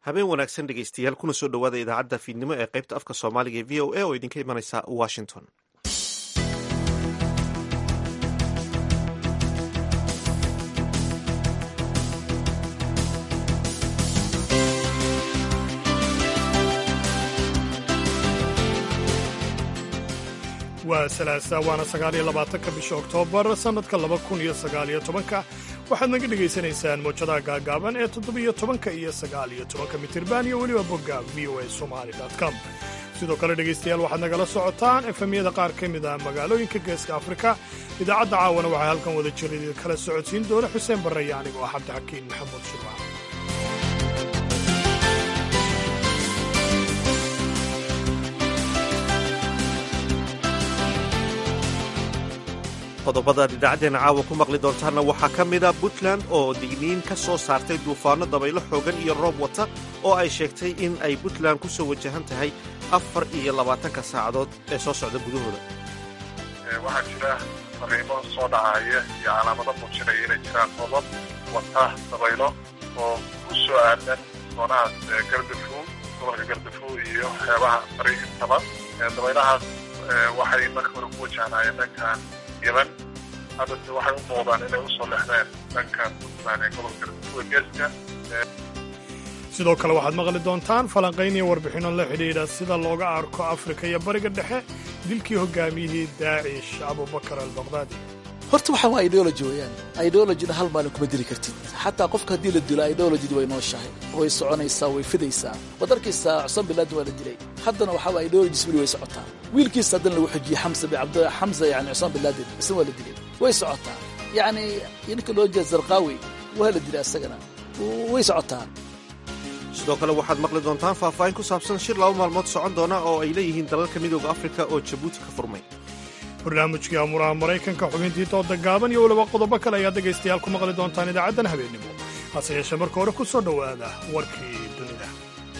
habeen wanaagsan dhegaystayaal kuna soo dhowaada idaacadda fiidnimo ee qaybta afka soomaaliga ee v o a oo idinka imanaysa washington. waa salaasa waana 29 bisha oktoobar sannadka 2019 waxaad naga dhegaysanaysaan mowjadaha gaagaaban ee 17 iyo 19 mitirban iyo weliba bogga voa somali.com. sidoo kale dhegaystayaal waxaad nagala socotaan efemyada qaar ka mid ah magaalooyinka geeska afrika. idaacadda caawana waxaa halkan wada jira kala socodsiin doona xuseen barre iyo anigoo ah cabdixakiin maxamuud shirwac. qodobadaad idaacaddeenna caawa ku maqli doontaanna waxaa ka mida puntland oo digniin ka soo saartay duufaanno dabaylo xoogan iyo roob wata oo ay sheegtay in ay puntland ku soo wajahan tahay 24 saacadood ee soo socda gudahooda. waxaa jira fariimo soo dhacaya iyo calaamado muujinaya inay jiraan roobab wata dabaylo oo ku soo aadan doonahaas gardafuul gobolka gardafuul iyo xeebaha bari intaba. dabaylahaas waxay marka hore ku wajahnayeen dhankan yemen, haddase waxay u muuqdaan inay u soo lexdeen dhanka puntland ee gobolka gardafuul geeska. sidoo kale waxaad maqli doontaan falanqayn iyo warbixinno la xidhiidha sida looga arko afrika iyo bariga dhexe dilkii hogaamiyihii daacish abubakar albaqdaadi. horta waxaa waa ideology weeyaan. ideologina hal maalin kuma dili kartid. xataa qofka haddii la dilo ideologidi way nooshahay, way soconaysaa, way fidaysaa. waad arkaysaa cusman bilaadin waa la dilay, haddana waxaa waa ideologis weli way socotaa. wiilkiisa haddana lagu xujiyey xamza yani cusman bilaadin isna waa la dilay, way socotaa. yacni ninka loo jeeda zarqaawi waa la dilay isagana, way socotaa. sidoo kale waxaad maqli doontaan faahfaahin ku saabsan shir 2 maalmood socon doona oo ay leeyihiin dalalka midooda afrika oo jabuuti ka furmay. barnaamijkii amuraha maraykanka xubintii dooda gaaban iyo weliba qodobo kale ayaad dhegaystayaal ku maqli doontaan idaacaddan habeennimo. hase yeeshee marka hore ku soo dhowaada warkii dunida.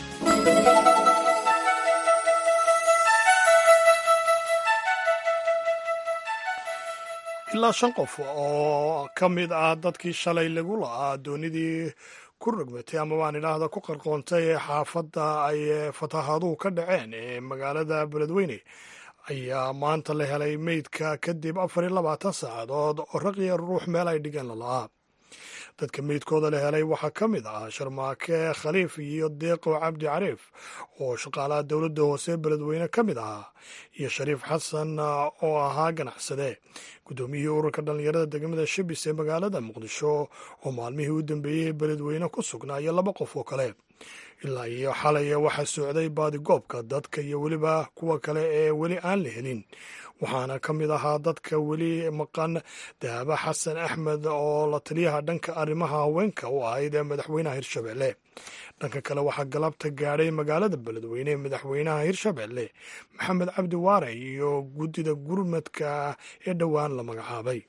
ilaa 5 qof oo ka mid ah dadkii shalay lagu la'aa doonidii ku rogmatay ama waan idhaahda ku qarqoontay ee xaafadda ay fatahaaduhu ka dhaceen ee magaalada beledweyne ayaa maanta la helay meydka kadib 24 saacadood oo raqiya ruux meel ay dhigeen lala'aa. dadka meydkooda la helay waxaa ka mid ah sharmaake khaliif iyo deeqo cabdi cariif oo shaqaalaha dowladda hoose beledweyne ka mid ahaa, iyo shariif xasan oo ahaa ganacsade. guddoomiyihii ururka dhallinyarada degmada shibis ee magaalada muqdisho oo maalmihii u dambeeyey beledweyne ku sugnaa iyo 2 qof oo kale. ilaa iyo xalay waxaa socday baadigoobka dadka iyo weliba kuwa kale ee weli aan la helin, waxaana ka mid ahaa dadka weli maqan dahaba xasan axmed oo la taliyaha dhanka arrimaha haweenka u ahayd ee madaxweynaha hirshabelle. dhanka kale waxaa galabta gaadhay magaalada beledweyne madaxweynaha hirshabelle maxamed cabdi waare iyo guddida gurmadka ee dhowaan la magacaabay.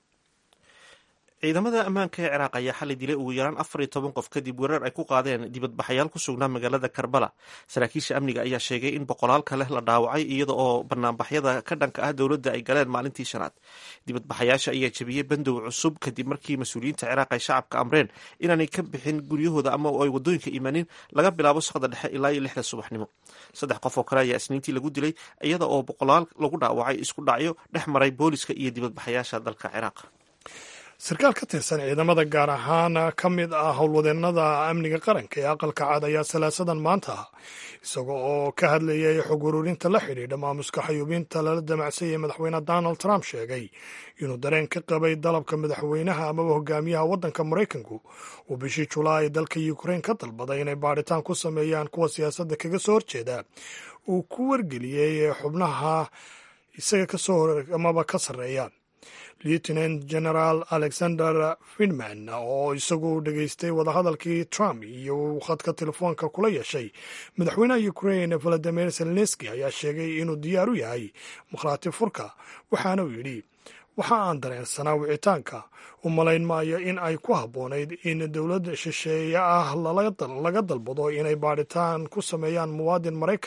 ciidamada ammaanka ee ciraaq ayaa xalay dilay ugu yaraan 14 qof kadib weerar ay ku qaadeen dibadbaxayaal ku sugnaa magaalada karbala. saraakiisha amniga ayaa sheegay in 100 kale la dhaawacay iyada oo banaanbaxyada ka dhanka ah dowladda ay galeen maalintii shanaad. dibadbaxayaasha ayaa jebiyey bandow cusub kadib markii mas-uuliyiinta ciraaq ay shacabka amreen inaanay ka bixin guryahooda ama ay wadooyinka imanin laga bilaabo saqda dhexe ilaa 6 subaxnimo. 3 qof oo kale ayaa isniintii lagu dilay iyada oo 100 lagu dhaawacay isku dhacyo dhex maray booliska iyo dibadbaxayaasha dalka ciraaq. sarkaal ka tirsan ciidamada gaar ahaan ka mid ah howlwadeennada amniga qaranka ee aqalka cad ayaa salaasadan maanta isaga oo ka hadlayay xog ururinta la xidhiidha maamuska xayuubinta lala damacsanyay madaxweyne donald trump sheegay inuu dareen ka qabay dalabka madaxweynaha amaba hogaamiyaha waddanka maraykanku uu bishii julaay dalka ukrain ka dalbaday inay baadhitaan ku sameeyaan kuwa siyaasadda kaga soo horjeeda. uu ku wargeliyey xubnaha isaga amaba ka sarreeya. lieutenant general alexander friedman oo isagu dhegaystay wadahadalkii trump iyo uu khadka telefoonka kula yeeshay madaxweynaha ukrain valadimir zelenski ayaa sheegay inuu diyaar u yahay markhaati furka, waxaana uu yidhi waxa aan dareensanaa wicitaanka, u malayn maayo in ay ku habboonayd in dowladda shisheeye ah laga dalbado inay baadhitaan ku sameeyaan muwaadin maraykana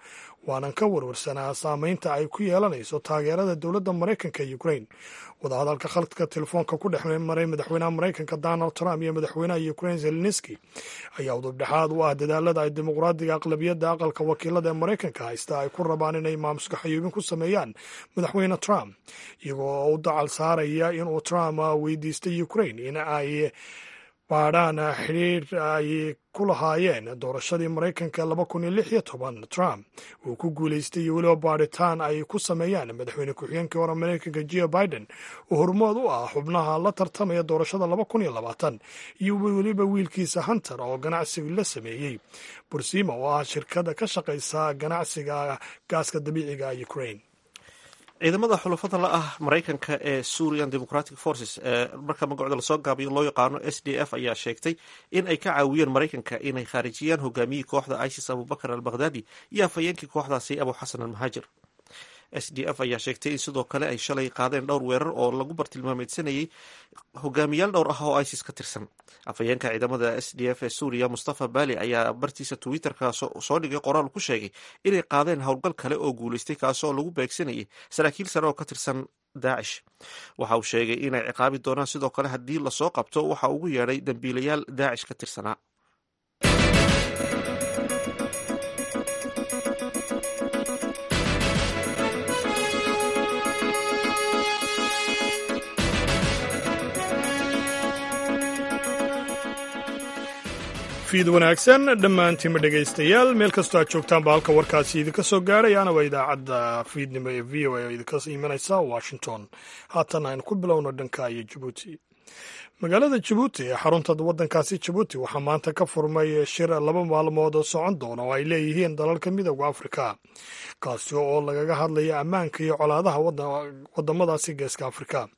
waanan ka warwarsanaa saameynta ay ku yeelanayso taageerada dowladda maraykanka ee ukrain. wadahadalka khadka telefoonka ku dhex maray madaxweynaha maraykanka donald trump iyo madaxweynaha ukrain zelenski ayaa udubdhexaad u ah dadaalada ay dimuqraadiga aqlabiyadda aqalka wakiilada ee maraykanka haysta ay ku rabaan inay maamuska xayuubin ku sameeyaan madaxweyne trump, iyagoo u dacal saaraya inuu trump weydiistay ukrain in ay baadhaan xidhiir ay ku lahaayeen doorashadii maraykanka 2016 Trump uu ku guulaystay iyo weliba baadhitaan ay ku sameeyaan madaxweyne ku-xigeenkii hore maraykanka Joe Biden oo hormood u ah xubnaha la tartamaya doorashada 2020 iyo weliba wiilkiisa Hunter oo ganacsiga la sameeyey Bursima oo ah shirkada ka shaqaysa ganacsiga gaaska dabiiciga ee Ukraine. ciidamada xulafada la ah maraykanka ee Syrian Democratic Forces ee marka magacooda lasoo gaabiyo loo yaqaano SDF ayaa sheegtay in ay ka caawiyeen maraykanka inay khaarijiyaan hogaamiyihii kooxda ISIS Abubakar al-Baghdadi iyo afhayeenkii kooxdaasi Abu Xasan al-Muhaajir. SDF ayaa sheegtay in sidoo kale ay shalay qaadeen dhowr weerar oo lagu bartilmaameedsanayay hogaamiyaal dhowr ah oo ISIS ka tirsan. afhayeenka ciidamada SDF ee Suuriya Mustafa Bali ayaa bartiisa Twitterka soo dhigay qoraal ku sheegay inay qaadeen howlgal kale oo guulaystay kaasoo lagu beegsanayay saraakiil sare oo ka tirsan Daesh. waxa uu sheegay inay ciqaabi doonaan sidoo kale haddii lasoo qabto waxa ugu yeedhay dambiilayaal Daesh ka tirsanaa. fiid wanaagsan dhammaantiinma dhegaystayaal meel kastoo aad joogtaanba halka warkaasi idinka soo gaarayana waa idaacadda fiidnimo ee v o a oo idinka imanaysa washington. haatan aynu ku bilowno dhanka iyo jabuuti. magaalada jabuuti ee xarunta waddankaasi jabuuti waxaa maanta ka furmay shir 2 maalmood oo socon doona oo ay leeyihiin dalalka midooda afrika, kaasi oo lagaga hadlaya ammaanka iyo colaadaha waddamadaasi geeska afrika.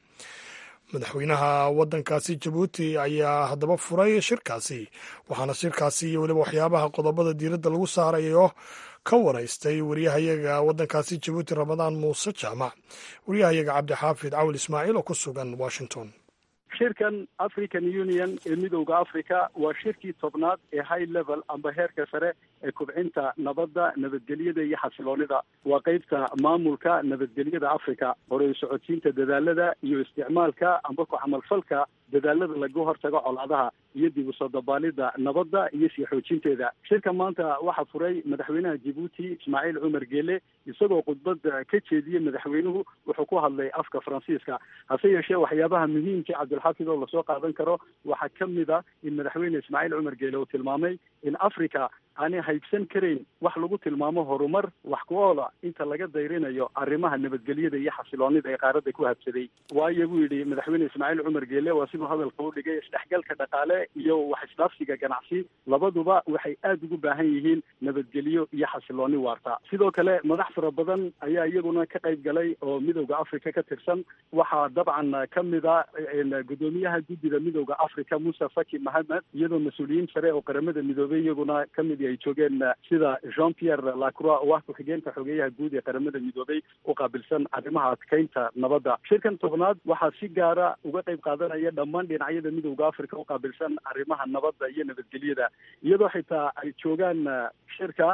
madaxweynaha waddankaasi jabuuti ayaa haddaba furay shirkaasi, waxaana shirkaasi iyo weliba waxyaabaha qodobada diiradda lagu saarayo ka waraystay wariyahayaga waddankaasi jabuuti ramadaan muuse jaamac, wariyahayaga cabdixaafid cawl ismaaciil oo ku sugan washington. shirkan African Union ee midowda Afrika waa shirkii 10aad ee high level amba heerka sare ee kubcinta nabadda, nabadgelyada iyo xasiloonida. waa qaybta maamulka nabadgelyada Afrika, hore socodsiinta dadaalada iyo isticmaalka amba ku camalfalka dadaalada lagu hortago colaadaha iyo dib u soo dabaalida nabadda iyo sii xoojinteeda. shirka maanta waxaa furay madaxweynaha Djibouti Ismaaciil Cumar Geele, isagoo khudbad ka jeediyey madaxweynuhu wuxuu ku hadlay afka Faransiiska. hase yeeshee waxyaabaha muhiimka Cabdilxaafid oo lasoo qaadan karo waxaa ka mid ah in madaxweyne Ismaaciil Cumar Geele uu tilmaamay in Afrika aanay haybsan karayn wax lagu tilmaamo horumar wax ku oola inta laga dayrinayo arrimaha nabadgelyada iyo xasiloonida ee qaaradda ku habsaday. waayo buu yidhi madaxweyne Ismaaciil Cumar Geele, waa siduu hadalka u dhigay, isdhexgalka dhaqaale iyo wax isdhaafsiga ganacsi labaduba waxay aad ugu baahan yihiin nabadgelyo iyo xasilooni waarta. sidoo kale madax fara badan ayaa iyaguna ka qayb galay oo midowda Afrika ka tirsan. waxaa dabcan ka mid ah gudoomiyaha guddida midowda Afrika Musa Faki Mohamed, iyadoo mas-uuliyiin sare oo qaramada midoobay iyaguna ka mid ay joogeen sida Jean-Pierre Lacroix oo ah ku-xigeenka xogeyaha guud ee qaramada midoobay u qaabilsan arrimaha adkeynta nabadda. shirkan 10aad waxaa si gaara uga qayb qaadanaya dhammaan dhinacyada midowda Afrika u qaabilsan arrimaha nabadda iyo nabadgelyada, iyadoo xitaa ay joogaan shirka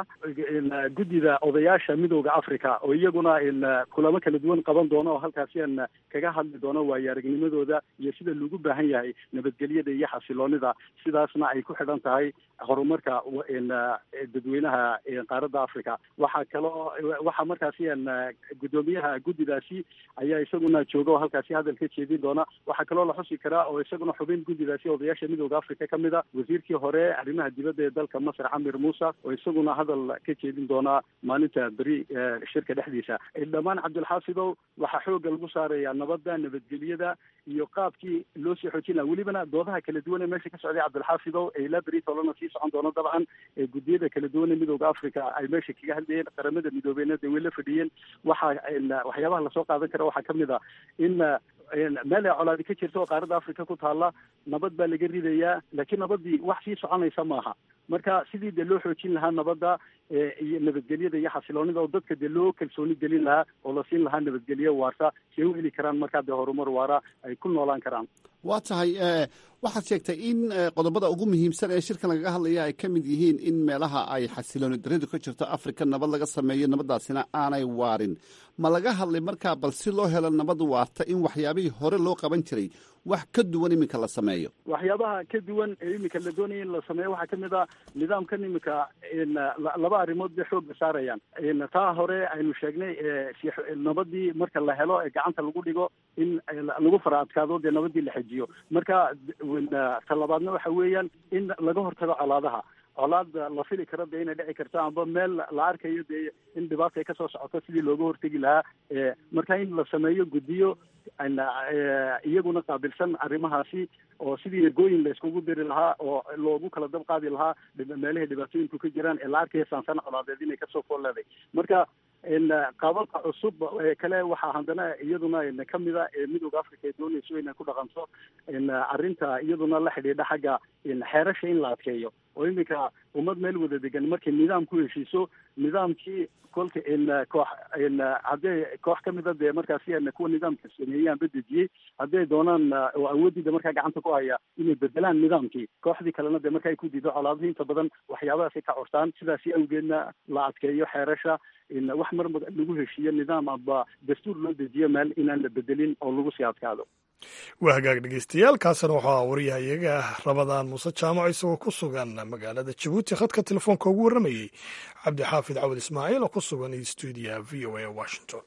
guddida odayaasha midowda Afrika oo iyaguna kulamo kala duwan qaban doono oo halkaasi aan kaga hadli doono waayo aragnimadooda iyo sida loogu baahan yahay nabadgelyada iyo xasiloonida, sidaasna ay ku xidhan tahay horumarka dadweynaha qaaradda Afrika. waxaa markaasi gudoomiyaha guddidaasi ayaa isaguna jooga oo halkaasi hadal ka jeedin doona. waxaa kaloo la xusi karaa oo isaguna xubin guddidaasi odayaasha midowda Afrika ka mid a wasiirkii hore arrimaha dibadda ee dalka Masar Camir Musa oo isaguna hadal ka jeedin doona maalinta beri shirka dhexdiisa. dhammaan Cabdilxaafidow waxaa xooga lagu saaraya nabadda, nabadgelyada iyo qaabkii loo sii xoojin lahaa. welibana doodaha kala duwan ee meesha ka socday Cabdilxaafidow ee ilaa beri tolana sii socon doono dabcan ee guddiyada kala duwan ee midowda Afrika ay meesha kaga hadlayeen, qaramada midoobeyna dee way la fadhiyeen. waxyaabaha lasoo qaadan kara waxaa ka mid ah in meel ay colaadi ka jirto oo qaaradda Afrika ku taalla nabad baa laga ridayaa, laakiin nabaddii wax sii soconaysa maaha. marka sidii dee loo xoojin lahaa nabadda iyo nabadgelyada iyo xasiloonida oo dadka dee loo kalsooni gelin lahaa oo la siin lahaa nabadgelyo waarta si ay u heli karaan markaa dee horumar waara ay ku noolaan karaan. waa tahay waxaad sheegtay in qodobada ugu muhiimsan ee shirkan lagaga hadlaya ay ka mid yihiin in meelaha ay xasilooni darridu ka jirto afrika nabad laga sameeyo nabaddaasina aanay waarin ma laga hadlay markaa bal si loo helo nabad waarta in waxyaabihii hore loo qaban jiray wax ka duwan iminka la sameeyo? waxyaabaha ka duwan ee iminka la doonaya in la sameeyo waxaa kamid ah nidaamkan iminka laba arrimood bay xoogga saarayaan. taa hore aynu sheegnay nabadii marka la helo ee gacanta lagu dhigo in lagu fara adkaado dee nabadii la xejiyo. marka talabaadna waxa weeyaan in laga hortago colaadaha. colaad la fili karo dee inay dhici karto amba meel la arkayo dee in dhibaata ay kasoo socoto sidii looga hortegi lahaa. marka in la sameeyo guddiyo iyaguna qaabilsan arrimahaasi oo sidii ergooyin la iskugu diri lahaa oo loogu kala dab qaadi lahaa meelahay dhibaatooyinku ka jiraan ee la arkaya saansana colaadeed inay kasoo fool leeday. marka qaababka cusub kale waxaa haddana iyaduna kamida midooda africa ee doonayso inay ku dhaqanto arrinta iyaduna la xidhiidha xagga xeerasha in la adkeeyo oo iminka ummad meel wada degan markay nidaam ku heshiiso nidaamkii kolka koox haddii koox kamida dee markaasi kuwa nidaamka sameeyaan bedejiyey hadday doonaan oo awoodida markaa gacanta ku haya inay bedelaan nidaamkii kooxdii kalena dee marka ay ku diido colaadihii inta badan waxyaabahaasay ka cortaan sidaasi awgeedna la adkeeyo xeerasha wax mar lagu heshiiyo nidaam aba dastuur loo dejiyo meel inaan la bedelin oo lagu sii adkaado. waa hagaag dhegeystayaal kaasina waxaa waryahayaga Ramadaan Muuse Jaamac isagoo ku sugan magaalada Jabuuti khadka telefoonka ugu warramayay Cabdixaafid Cawad Ismaaciil oo ku sugan stuudiyaha VOA Washington.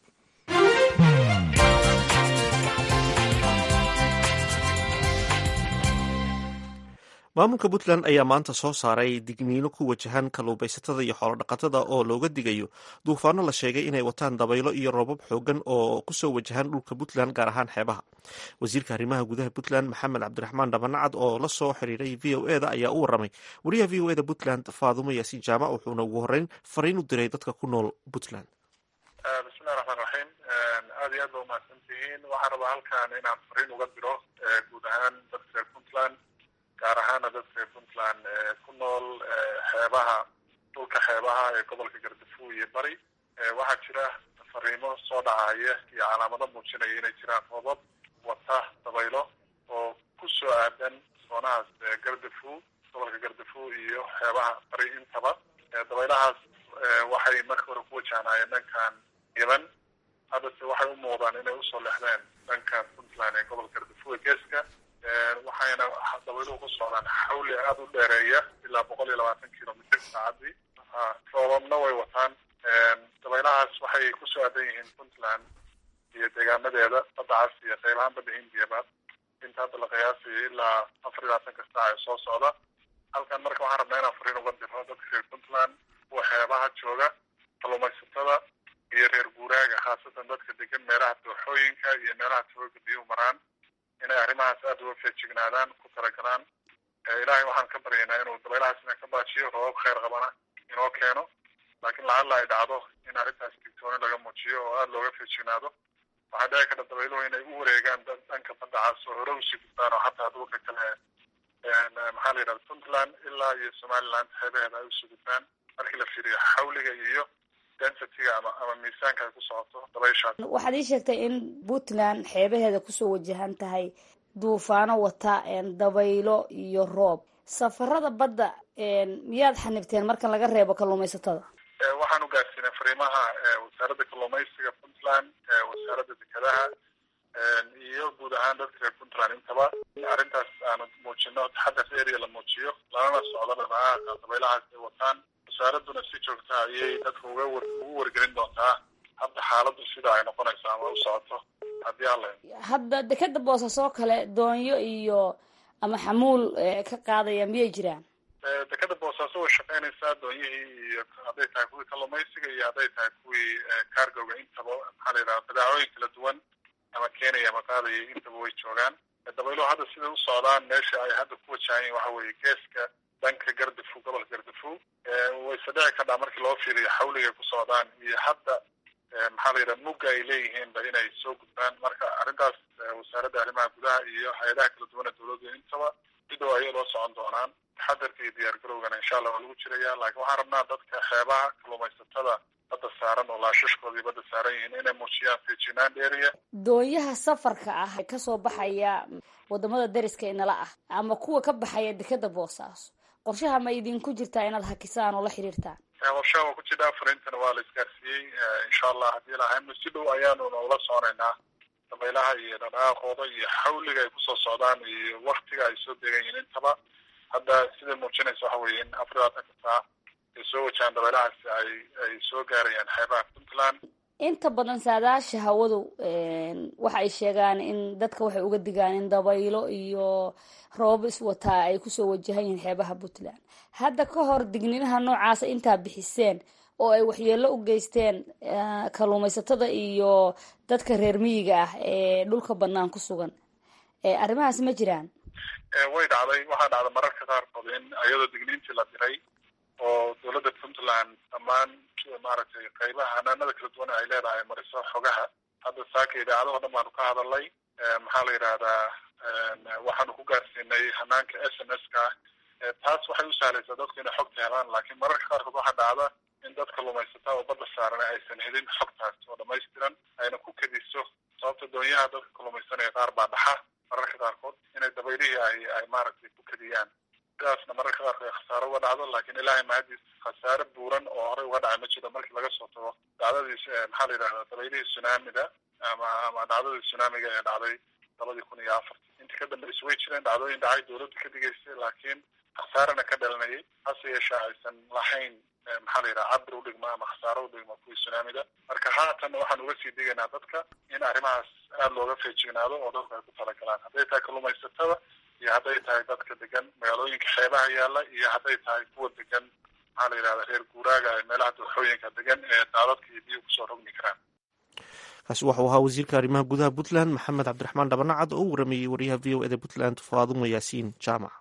maamulka puntland ayaa maanta soo saaray digniino ku wajahan kalluumaysatada iyo xoolodhaqatada oo looga digayo duufaano la sheegay inay wataan dabaylo iyo roobab xoogan oo kusoo wajahan dhulka puntland gaar ahaan xeebaha. wasiirka arrimaha gudaha puntland maxamed cabdiraxmaan dhabanacad oo la soo xiriiray v o eda ayaa u waramay wariyaha v o eda puntland faadumo yaasiin jaamac wuxuuna ugu horeyn fariin u diray dadka ku nool puntland. bismillahi raxmaan raxiim aada iyo aad ba umahadsantihiin. waxaan rabaa halkan inaan fariin uga diro guud ahaan dadka reer puntland gaar ahaana dadka reer puntland ku nool xeebaha dhulka xeebaha ee gobolka Gaardafuu iyo bari. waxaa jira fariimo soo dhacaya iyo calaamado muujinaya inay jiraan roobab wata dabaylo oo ku soo aadan soonahaas Gaardafuu gobolka Gaardafuu iyo xeebaha bari intaba. dabaylahaas waxay marka hore ku wajahnaayeen dhankan Yemen haddase waxay u muuqdaan inay usoo lexdeen dhanka puntland ee gobolka Gaardafuu ee geeska waxayna dabayluhu ku socdaan xawli aada u dheereeya ilaa 120 kilomitr saacadii. roobabna way wataan. dabaylahaas waxay ku soo aadan yihiin puntland iyo deegaanadeeda badda cas iyo qaybahaan badda hindiyaba inta hadda la qiyaasayo ilaa 24 saac ee soo socda. halkan marka waxaan rabnaa inaan fariin uga diro dadka reer puntland kuwa xeebaha jooga kalluumaysatada iyo reer guuraaga khaasatan dadka degan meelaha dooxooyinka iyo meelaha tooga biyuhu maraan inay arrimahaas aada uga feejignaadaan ku talagalaan. ilaahay waxaan ka baryaynaa inuu dabaylahaas ina ka baajiyo roobab kheyr qabana inoo keeno laakiin lacalla ay dhacdo in arrintaas digtooni laga muujiyo oo aada looga feejignaado. waxaa dhici karta dabayluhu inay u wareegaan dhanka badda cas oo hore usii gudbaan oo xataa dhulka kale maxaa la yidhahda puntland ilaa iyo somaliland xeebaheeda ay usii gudbaan markii la fiiriyo xawliga iyo densitiga ama miisaanka ay ku socoto dabayshaas. waxaad ii sheegtay in puntland xeebaheeda kusoo wajahan tahay duufaano wata dabaylo iyo roob. safarada badda miyaad xanibteen marka laga reebo kalluumaysatada? waxaan u gaarsiinay fariimaha wasaaradda kalluumaysiga puntland wasaaradda dekedaha iyo guud ahaan dadka reer puntland intaba arrintaas aanu muujino taxadar area la muujiyo lalana socdo dhaqaaqa dabaylahaas ay wataan. wasaaraduna si joogta ayay dadka ugu wargelin doontaa hadda xaaladdu sida ay noqonayso ama u socoto haddii alla. hadda dekeda boosasoo kale doonyo iyo ama xamuul ka qaadaya miyay jiraan? dekeda boosaaso way shaqaynaysaa doonyihii iyo hadday tahay kuwii kalluumaysiga iyo hadday tahay kuwii cargoga intaba maxaa la yidhaha badeecooyin kala duwan ama keenaya ama qaadaya intaba way joogaan. dabayluhu hadda siday u socdaan meesha ay hadda ku wajahayiin waxa weeye geeska dhanka Gaardafuu gobolka Gaardafuu wayse dhici kadhaa markii loo fiiriyo xawligay ku socdaan iyo hadda maxaa la yidhaha mugga ay leeyihiinba inay soo gudbaan. marka arrintaas wasaaradda arrimaha gudaha iyo hay-adaha kala duwan ee dawladda intaba sidoo ayay loo socon doonaan taxadarka iyo diyaargarowgana insha allah waa lagu jiraya laakiin waxaan rabnaa dadka xeebaha kalluumaysatada badda saaran oo laashashkoodii badda saaran yihiin inay muujiyaan feejinaan dheeriya. doonyaha safarka ah ee kasoo baxaya wadamada dariska inala ah ama kuwa ka baxaya dekeda Boosaaso qorshaha ma idinku jirtaa inaad hakisaan oo la xiriirtaan? qorshaha waa ku jira fariintana waa la isgaarsiiyey insha allah haddii lahayn si dhow ayaanu ula soconaynaa dabaylaha iyo dhaqaaqooda iyo xawliga ay kusoo socdaan iyo waktiga ay soo degan yihiin intaba hadda sida muujinaysa waxa weeye in 24 saac ay soo wajahaan dabaylahaasi ay soo gaarayaan xeebaha Puntland. inta badan saadaasha hawadu waxa ay sheegaan in dadka waxay uga digaan in dabaylo iyo roob iswataa ay kusoo wajahan yihiin xeebaha Puntland. hadda ka hor digniinaha noocaas intaa bixiseen oo ay waxyeello u geysteen kalluumaysatada iyo dadka reer miyiga ah ee dhulka bannaan ku sugan arrimahaas ma jiraan? way dhacday waxaa dhacday mararka qaarkood in iyadoo digniintii la diray oo dowladda Puntland dhammaan maaragtay qaybaha hanaanada kala duwan ay leedahay mariso xogaha hadda saaka idaacadaha dhan baanu ka hadalnay maxaa la yidhahdaa waxaanu ku gaarsiinay hanaanka SMS-ka taas waxay u sahlaysaa dadku inay xogta helaan laakiin mararka qaarkood waxaa dhacda in dadka kalluumaysataa oo badda saaran aysan helin xogtaas oo dhamaystiran ayna ku kediso sababta doonyaha dadka kalluumaysanaya qaar baa dhaxa mararka qaarkood inay dabaylihii ay maaragtay ku kediyaan sidaasna mararka qaarkood ay khasaaro uga dhacdo laakiin ilaahay mahadiis khasaare buuran oo horey uga dhacay ma jiro markii laga soo tago dhacdadiis maxaa la yidhahdaa dabaylihii tsunamida ama dhacdadii tsunamiga ee dhacday 2004 intii ka dambeysay way jireen dhacdooyin dhacay dowladda ka digaysay laakiin khasaarana ka dhalanayay hase yeeshee aysan lahayn maxaa la yidhaha cabir u dhigma ama khasaaro u dhigma kuwii tsunamida marka haatan waxaan uga sii digaynaa dadka in arrimahaas aada looga feejignaado oo dadku ay ku talagalaan hadday tahay kalluumaysatada iyo hadday tahay dadka degan magaalooyinka xeebaha yaalla iyo hadday tahay kuwa degan maxaa la yidhahda reer guuraaga ee meelaha dooxooyinka degan ee daadadka iyo biyo kusoo rogmi karaan. kaasi waxuu ahaa wasiirka arrimaha gudaha Puntland Maxamed Cabdiraxmaan Dhabanacad oo u waramayey wariyaha VOA ee Puntland Faadumo Yaasiin Jaamac.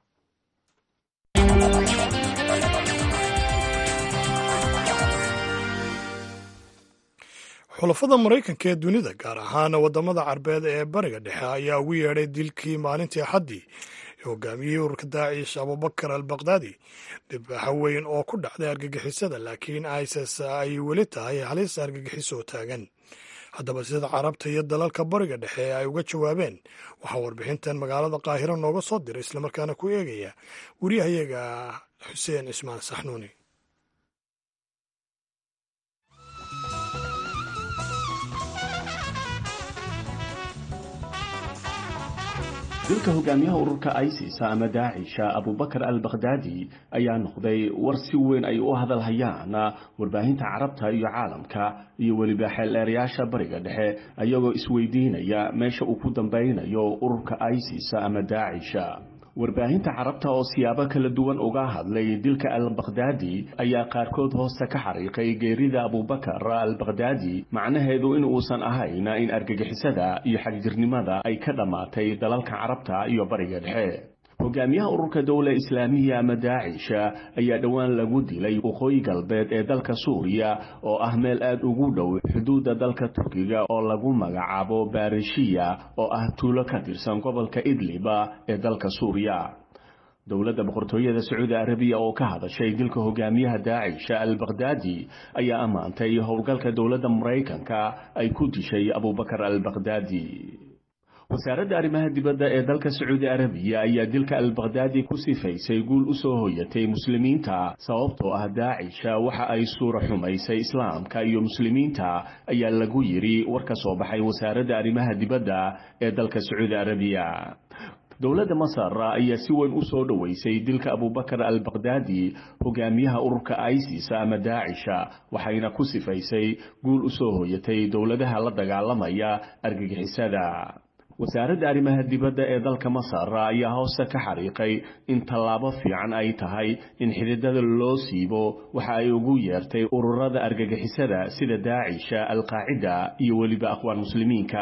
xulafada Maraykanka ee dunida gaar ahaan wadamada Carbeed ee bariga dhexe ayaa ugu yeedhay dilkii maalintii Axaddii ee hogaamiyey ururka Daacish Abubakar al-Baghdadi dhibaaxa weyn oo ku dhacday argagixisada laakiin ISIS ay weli tahay halis argagixiso taagan. haddaba sida carabta iyo dalalka bariga dhexe ay uga jawaabeen waxaa warbixintan magaalada Qaahiro nooga soo diray islamarkaana ku eegaya wariyahayaga Xuseen Ismaan Saxnuuni. dilka hogaamiyaha ururka ISIS ama Daacish Abubakar al-Baghdadi ayaa noqday war si weyn ay u hadalhayaan warbaahinta carabta iyo caalamka iyo waliba xeelleerayaasha bariga dhexe ayagoo isweydiinaya meesha uu ku dambaynayo ururka ISIS ama Daacish. warbaahinta carabta oo siyaabo kala duwan uga hadlay dilka al-Baghdadi ayaa qaarkood hoosta ka xariiqay geerida Abubakar al-Baghdadi macnaheedu in uusan ahayn in argagixisada iyo xagjirnimada ay ka dhamaatay dalalka carabta iyo bariga dhexe. hogaamiyaha ururka dowladda islaamiga ama Daacish ayaa dhawaan lagu dilay waqooyi galbeed ee dalka Suuriya oo ah meel aad ugu dhow xuduudda dalka Turkiga oo lagu magacaabo Barishiya oo ah tuulo ka tirsan gobolka Idlib ee dalka Suuriya. dowladda boqortooyada Sacuudi Arabiya oo ka hadashay dilka hogaamiyaha Daacish al-Baghdadi ayaa amaantay howlgalka dowladda Maraykanka ay ku dishay Abubakar al-Baghdadi. wasaaradda arrimaha dibadda ee dalka Sacuudi Arabiya ayaa dilka al-Baghdadi ku sifaysay guul u soo hoyatay muslimiinta sababtoo ah Daacish waxa ay suura xumaysay islaamka iyo muslimiinta ayaa lagu yiri war ka soo baxay wasaaradda arrimaha dibadda ee dalka Sacuudi Arabiya. dowladda Masar ayaa si weyn u soo dhaweysay dilka Abubakar al-Baghdadi hogaamiyaha ururka ISIS ama Daacish waxayna ku sifaysay guul u soo hoyatay dowladaha la dagaalamaya argagixisada. wasaaradda arrimaha dibadda ee dalka Masar ayaa hoosta ka xariiqay in tallaabo fiican ay tahay in xididada loo siibo waxa ay ugu yeertay ururada argagixisada sida Daacish, al-Qaacida iyo waliba aqwaan muslimiinka.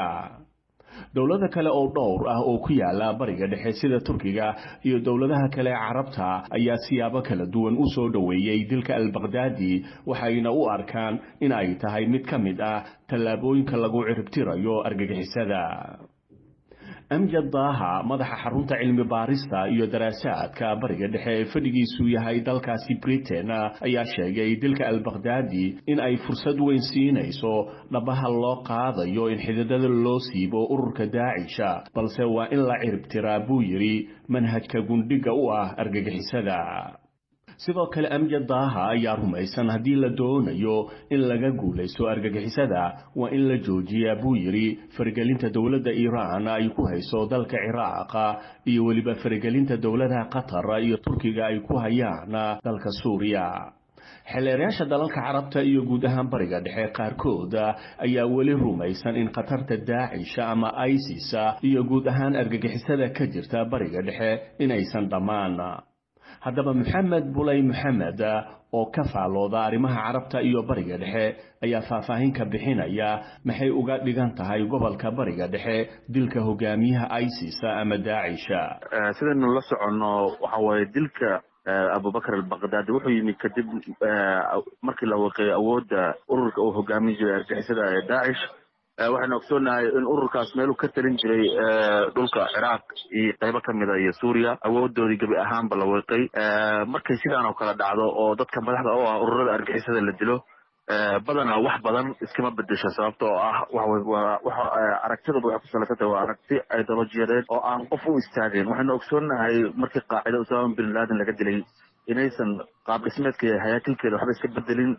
dowlado kale oo dhowr ah oo ku yaala bariga dhexe sida Turkiga iyo dowladaha kale ee carabta ayaa siyaabo kala duwan u soo dhaweeyay dilka al-Baghdadi waxayna u arkaan in ay tahay mid ka mid ah tallaabooyinka lagu ciribtirayo argagixisada. amjad daaha madaxa xarunta cilmi baarista iyo daraasaadka bariga dhexe ee fadhigiisu yahay dalkaasi britain ayaa sheegay dilka al-Baghdadi in ay fursad weyn siinayso dhabaha loo qaadayo in xididada loo siibo ururka Daacisha balse waa in la ciribtiraa buu yiri manhajka gundhiga u ah argagixisada. sidoo kale amjad daaha ayaa rumaysan haddii la doonayo in laga guulaysto argagixisada waa in la joojiyaa buu yiri faragelinta dowladda Iiraan ay ku hayso dalka Ciraaq iyo waliba faragelinta dowladaha Qatar iyo Turkiga ay ku hayaan dalka Suuriya. xeelerayaasha dalalka carabta iyo guud ahaan bariga dhexe qaarkood ayaa weli rumaysan in khatarta Daacish ama ISIS iyo guud ahaan argagixisada ka jirta bariga dhexe inaysan dhammaan. haddaba Maxamed Bulay Maxamed oo ka faalooda arrimaha carabta iyo bariga dhexe ayaa faahfaahin ka bixinaya maxay uga dhigan tahay gobolka bariga dhexe dilka hogaamiyaha ISIS ama Daacish. sidaynu la soconno waxa waaye dilka Abu Bakr al-Baghdadi wuxuu yimid kadib markii la waqay awoodda ururka uu hogaamiyo argagixisada ee Daacish. waxaan ogsoonahay in ururkaas meel uu ka talin jiray dhulka Ciraaq iyo qaybo kamid ah iyo Suuriya awoodoodii gabi ahaanba la waqay. markay sidaan oo kala dhacdo oo dadka madaxda oo ah ururada argagixisada la dilo badanaa wax badan iskama bedesho sababtoo ah waxa aragtidooda waxay ku saleysan waa aragti ideolojiyadeed oo aan qof u istaagin. waxaanu ogsoonahay markii qaacida Osama bin Laden laga dilay inaysan qaab dhismeedkeeda hay'adkeeda waxba iska bedelin.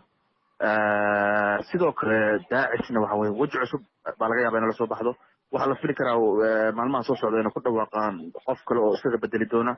sidoo kale Daacishna waxa way wajh cusub baa laga yaabaa in la soo baxdo. waxa la fili karaa maalmaha soo socda inay ku dhawaaqaan qof kale oo isaga bedeli doona.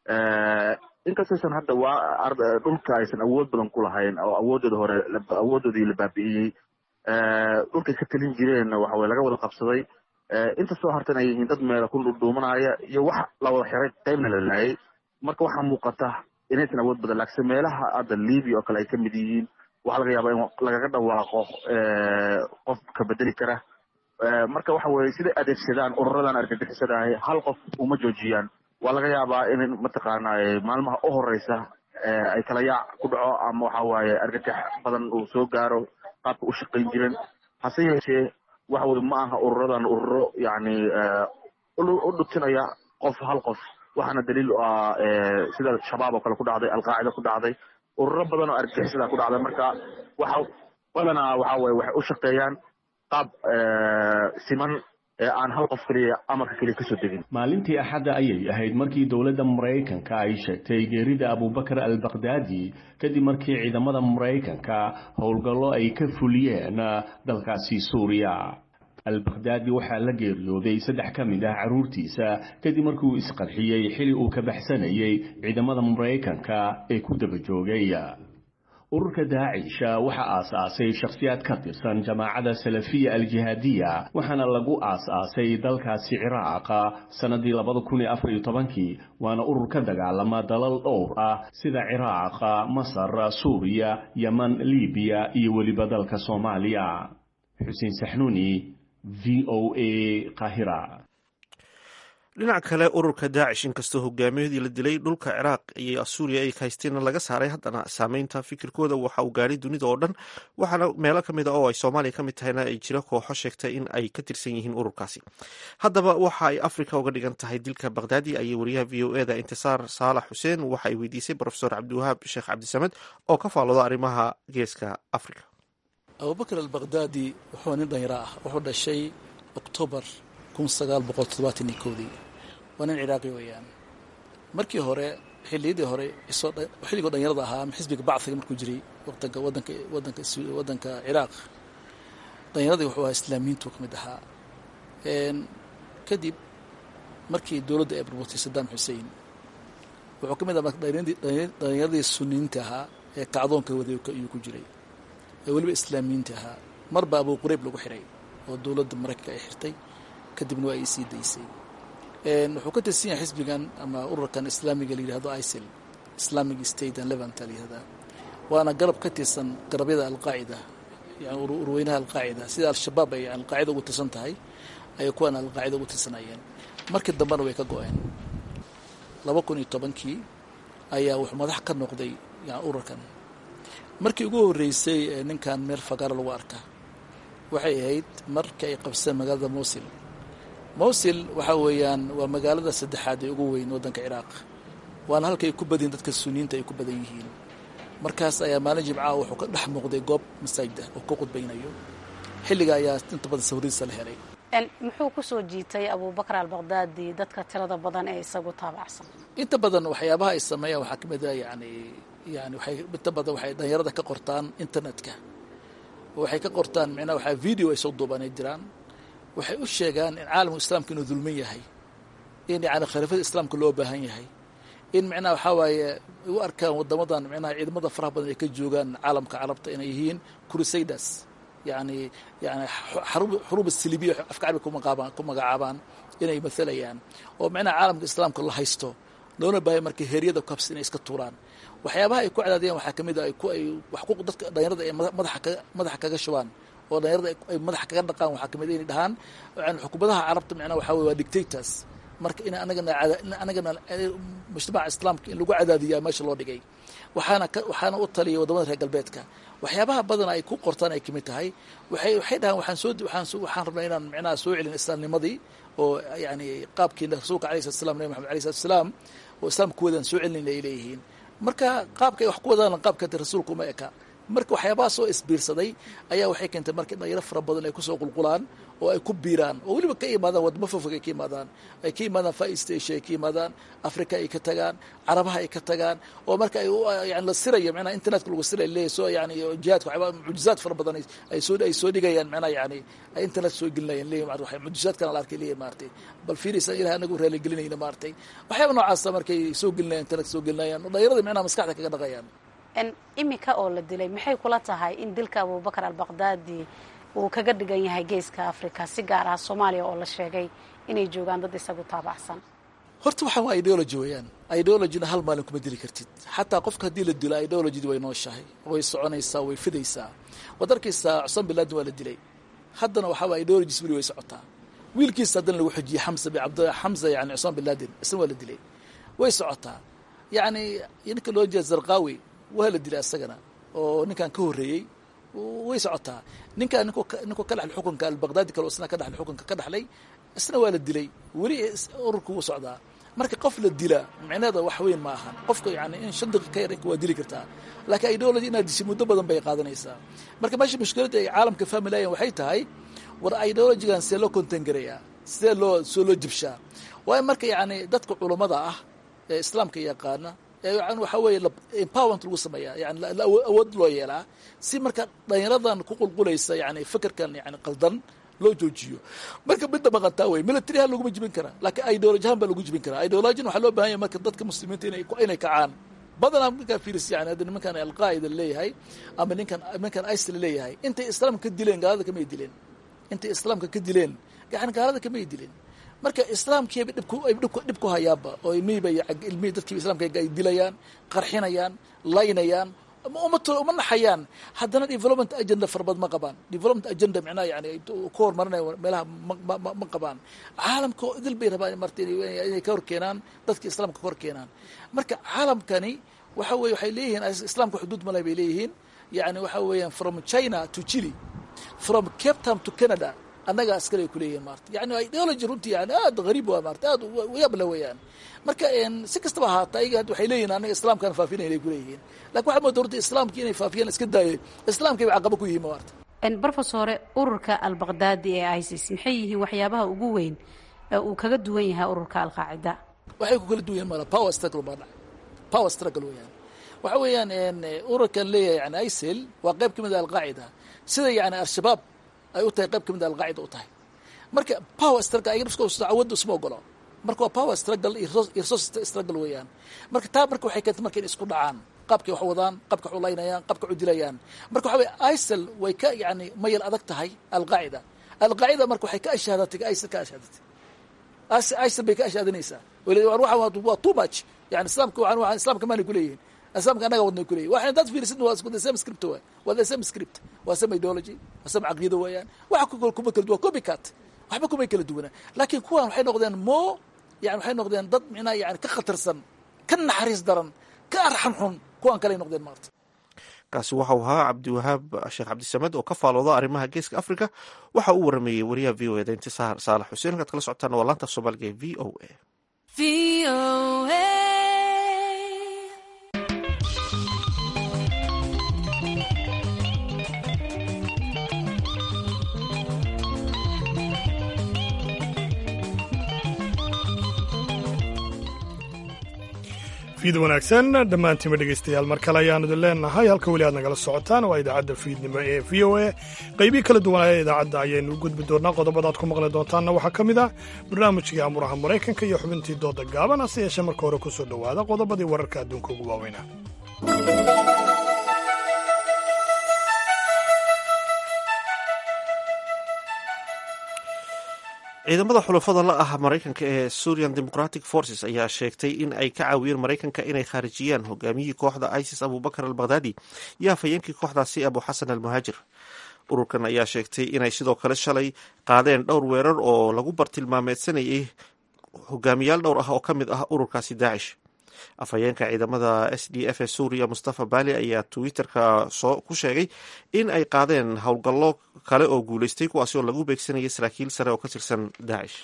inkastoo hadda waa dhulka aysan awood badan ku lahayn oo awoodoodii la baabi'iyey. dhulkay ka talin jireen waxa way laga wada qabsaday. inta soo hartan ay yihiin dad meel ku dhuumanaya iyo wax la wada xiray qaybna la laayay. marka waxaa muuqata inaysan awood badan laakiin meelaha hadda Liibiya oo kale ay ka mid yihiin waxa laga yaabaa in lagaga dhawaaqo qof ka bedeli kara. marka waxa way sida adeegsadaan ururadan argagixisada hal qof uma joojiyaan. waa laga yaabaa in mataqaanaa maalmaha u horeysa ay kala yaac ku dhaco ama waxa waaye argagax badan uu soo gaaro qaabka u shaqayn jireen. hase yeeshee waxa way ma aha ururadan ururo yani u dhutinaya qof hal qof. waxaana daliil u ah sida shabaab oo kale ku dhacday, al-qaacida ku dhacday, ururo badan oo argagixisada ku dhacday. marka waxa badanaa waxa way waxay u shaqeeyaan qaab siman ee aan hal qof kaliya amarka kaliya kasoo degin. maalintii axadda ayay ahayd markii dowladda Mareykanka ay sheegtay geerida Abu Bakr al-Baghdadi kadib markii ciidamada Mareykanka howlgallo ay ka fuliyeen dalkaasi Suuriya. al-Baghdadi waxaa la geeriyooday 3 ka mid ah caruurtiisa kadib markii uu isqarxiyay xili uu ka baxsanayay ciidamada Mareykanka ee ku daba joogay. ururka Daacish waxa aasaasay shakhsiyaad ka tirsan jamaacada Salafiyya al-Jihadiyya waxaana lagu aasaasay dalkaasi Ciraaq sanadii 2014 waana urur ka dagaalama dalal dhowr ah sida Ciraaq, Masar, Suuriya, Yemen, Liibiya iyo waliba dalka Soomaaliya. Xuseen Saxnuuni VOA Qaahira. dhinaca kale ururka Daacish inkastoo hogaamiyadii la dilay dhulka Ciraaq iyo Suuriya ay haysteen laga saaray haddana saameynta fikirkooda waxa uu gaaray dunida oo dhan waxaana meelo kamid ah oo ay Soomaaliya kamid tahayna ay jira kooxo sheegtay in ay ka tirsan yihiin ururkaasi. haddaba waxa ay Afrika uga dhigan tahay dilka Baghdadi ayay wariyaha VOA-da Intisaar Saalax Xuseen waxa ay weydiisay Professor Cabdiwahaab Sheekh Cabdisamed oo ka faalooda arrimaha geeska Afrika. Abu Bakr al-Baghdadi wuxuu nin dhalinyaro ah wuxuu dhashay October 1971 waa nin Ciraaqi weeyaan. markii hore xilliyadii hore xilliga dhalinyarada ahaa xisbiga bacsiga markuu jiray wadanka Ciraaq dhalinyaradii wuxuu ahaa islaamiyiintu ka mid ahaa. kadib markii dowladda ay burburtay Saddam Hussein wuxuu ka mid ahaa dhalinyaradii sunniyiinta ahaa ee kacdoonka waday ayuu ku jiray ee waliba islaamiyiinta ahaa. marba Abu Qurayb lagu xiray oo dowladda Mareykanka ay xirtay kadibna waa ay sii daysay. wuxuu ka tirsan yahay xisbigan ama ururkan islaamiga la yiraahdo ISIL, Islamic State and Levant la yiraahdo. waana garab ka tirsan garabyada al-Qaacida yani ururweynaha al-Qaacida sida al-Shabaab ay al-Qaacida ugu tirsan tahay ay kuwan al-Qaacida ugu tirsanayeen. markii dambena way ka go'een. 2010kii ayaa wuxuu madax ka noqday yani ururkan. markii ugu horeysay ninkan meel fagaaro lagu arka waxay ahayd markii ay qabsadeen magaalada Mosul mawsil waxa weeyaan waa magaalada saddexaad ee ugu weyn waddanka ciraaq waana halka ay ku badan dadka suniyiinta ay ku badan yihiin markaas ayaa maalin jimcaha wuxuu ka dhex muuqday goob masaajida oo ku khudbaynayo xilliga ayaa inta badan sawiradiisa la helay muxuu ku soo jiitay abubakar albaqdaadi dadka tirada badan ee isagu taabacsan inta badan waxyaabaha ay sameeyaan waxaa ka mid ah yani waxay inta badan waxay dhalinyarada ka qortaan internetka waxay ka qortaan macnaha waxaa video ay soo duubanay jiraan waxay u sheegaan in caalamka islaamka inuu dulmin yahay in yani khilaafada islaamka loo baahan yahay in macnaha waxaa waaye u arkaan wadamadan macnaha ciidamada faraha badan ay ka joogaan caalamka carabta inay yihiin crusaders yani xuruub silibiya afka carabiga ku magacaabaan inay maalayaan oo macnaha caalamka islaamka la haysto loona baahay marka heeryada kabs inay iska tuuraan waxyaabaha ay ku cadaadiyaan waxaa kamid ah dadka dhalinyarada ay madaxa kaga shubaan oo dhalinyarada ay madaxa kaga dhaqaan waxaa kamid inay dhahaan xukuumadaha carabta macnaha waxaa weye waa dictators marka in anagana mujtamaca islaamka in lagu cadaadiyaa meesha loo dhigay waxaana u taliyay wadamada reer galbeedka waxyaabaha badan ay ku qortaan ay kamid tahay waxay dhahaan waxaan rabnaa inaan macnaha soo celin islaamnimadii oo yani qaabkii rasuulka alayhi salatu wasalaam nabi maxamed alayhi salatu wasalaam oo islaamka kuwadaan soo celin ay leeyihiin marka qaabkay wax ku wadaan qaabkanta rasuulka uma eka marka waxyaabaha soo isbiirsaday ayaa waxay keentay marka dhalinyaro fara badan ay kusoo qulqulaan oo ay ku biiraan oo weliba ka imaadaan wadamo fofog ay ka imaadaan far east asia ay ka imaadaan africa ay ka tagaan carabaha ay ka tagaan oo marka ay yani la sirayo macnaha internetka lagu siray leeyahay soo yani jihaadka waxyaaba mucjizaad fara badan ay soo dhigayaan macnaha yani ay internet soo gelinayaan leeyahay waxay mucjizaadkana la arkay leeyahay maartay bal fiirisan ilaah anagu raali gelinayna maartay waxyaaba noocaas markay soo gelinayaan internet soo gelinayaan dhalinyarada macnaha maskaxda kaga dhaqayaan imika oo la dilay maxay kula tahay in dilka abubakar albaqdaadi uu kaga dhigan yahay geeska africa si gaar ah soomaaliya oo la sheegay inay joogaan dad isagu taabacsan horta waxaa waa ideology weeyaan ideologina hal maalin kuma dili kartid xataa qofka haddii la dilo ideologidi way nooshahay way soconaysaa way fidaysaa waad arkaysaa cusman bin laden waa la dilay haddana waxaa waa ideologis weli way socotaa wiilkiisa haddana lagu xujiyey xamza yani cusman bin laden isna waa la dilay way socotaa yani ninka loo jeeda zarqawi waa la dilay asagana oo ninkan ka horreeyey way socotaa ninkaan ninkuu ka dhaxlay xukunka albaqdaadi kale isna ka dhaxlay xukunka ka dhaxlay isna waa la dilay weli ururku wuu socdaa marka qof la dila micnaheeda wax weyn ma ahan qofka yani in 5 daqiiqo ka yar waa dili kartaa laakiin ideology inaad dishay muddo badan bay qaadanaysaa marka meesha mushkiladda ay caalamka fahmilayaan waxay tahay war ideologygan see loo kontengareeyaa see loo jibshaa waayo marka yani dadka culummada ah ee islaamka yaqaana yani waxaa weeye empowerment lagu sameeyaa yani awood loo yeelaa si marka dhalinyaradan ku qulqulaysa yani fikirkan yani qaldan loo joojiyo marka midda maqantaa wey military ha laguma jibin karaa laakiin ideology ahaan baa lagu jibin karaa ideologina waxaa loo baahan yahay marka dadka muslimiinta inay kacaan badanaa markaa fiiris yani hadda nimankan alqaa'ida leeyahay ama nimankan isil leeyahay intay islaamka ka dileen gaalada kamay dileen intay islaamka ka dileen yani gaalada kamay dileen marka islaamkiiba dhib ku hayaanba oo ilmihii dadkii islaamka ay dilayaan qarxinayaan laynayaan uma naxayaan haddana development agenda farbad ma qabaan development agenda micnaha yani ku horumarinaya meelaha ma qabaan caalamka idil bay rabaan marta inay ka horkeenaan dadka islaamka ka horkeenaan marka caalamkani waxa weye waxay leeyihiin islaamka xuduud male bay leeyihiin yani waxa weeyaan from China to Chile from Cape Town to Canada annaga askari ku leeyihiin maarta yani ideology runtii yani aad qariib waa maarta aad yaab la weeyaan marka si kastaba ahaata ayaga waxay leeyihiin annaga islaamkan faafinayay ku leeyihiin laakiin waxa moodaa horta islaamkii inay faafiyaan iska daayay islaamkii bay caqabo ku yihiin maarta professor ururka albaqdaadi ee ISIS maxay yihiin waxyaabaha ugu weyn ee uu kaga duwan yahay ururka alqaacida waxay ku kala duwan yihiin mala power struggle weeyaan waxa weeyaan ururkan leeyahay yani ISIL waa qayb kamid ah alqaacida sida yani al-shabaab ay u tahay qayb kamid ah alqaacida u tahay marka power struggle ay nafsku awoodda isma ogolo marka waa power struggle iyo resource struggle weeyaan marka taa marka waxay keentay marka in isku dhacaan qaabkay wax wadaan qaabka wax u laynayaan qaabka wax u dilayaan marka waxa weeye ISIL way ka yani mayal adag tahay alqaacida marka waxay ka ashaadatay ISIL ka ashaadatay ISIL bay ka ashaadanaysaa waa too much yani islaamka maanay ku leeyihiin islaamka annaga wadnay ku leeyihin waxaan dad fiirisin waa the same script waa the same script waa same ideology waa same caqiido weeyaan waxa kuma kala duwan copycat waxba kuma kala duwana laakiin kuwan waxay noqdeen yani waxay noqdeen dad micnaha yani ka khatarsan ka naxariis daran ka arxan xun kuwan kale noqdeen maarta kaasi waxau ahaa cabdiwahaab sheekh cabdisamed oo ka faalooda arrimaha geeska africa waxa uu warameeyey wariyaha v o eda intisaar saalax xuseen halkaad kala socotaan waa laanta soomaaliga ee v o a. fiid wanaagsan dhammaantiinba dhegaystayaal mar kale ayaanu idin leenahay halka weli aad nagala socotaan waa idaacadda fiidnimo ee v o a qaybii kala duwanaya idaacadda ayaynu u gudbi doonaa qodobada aad ku maqli doontaanna waxaa ka mid ah barnaamijkii amuraha maraykanka iyo xubintii dooda gaaban hase yeeshee marka hore ku soo dhowaada qodobadii wararka adduunka ugu waaweynaa. ciidamada xulafada la ah maraykanka ee Syrian Democratic Forces ayaa sheegtay in ay ka caawiyeen maraykanka inay khaarijiyaan hogaamiyihii kooxda ISIS Abubakar al-Baghdadi iyo afhayeenkii kooxdaasi Abu Xasan al-Muhaajir. ururkan ayaa sheegtay inay sidoo kale shalay qaadeen dhowr weerar oo lagu bartilmaameedsanayay hogaamiyaal dhowr ah oo ka mid ah ururkaasi Daacish. afhayeenka ciidamada SDF ee Suuriya Mustafa Bali ayaa Twitterka ku sheegay in ay qaadeen howlgallo kale oo guulaystay kuwaasi oo lagu beegsanayay saraakiil sare oo ka tirsan Daacish.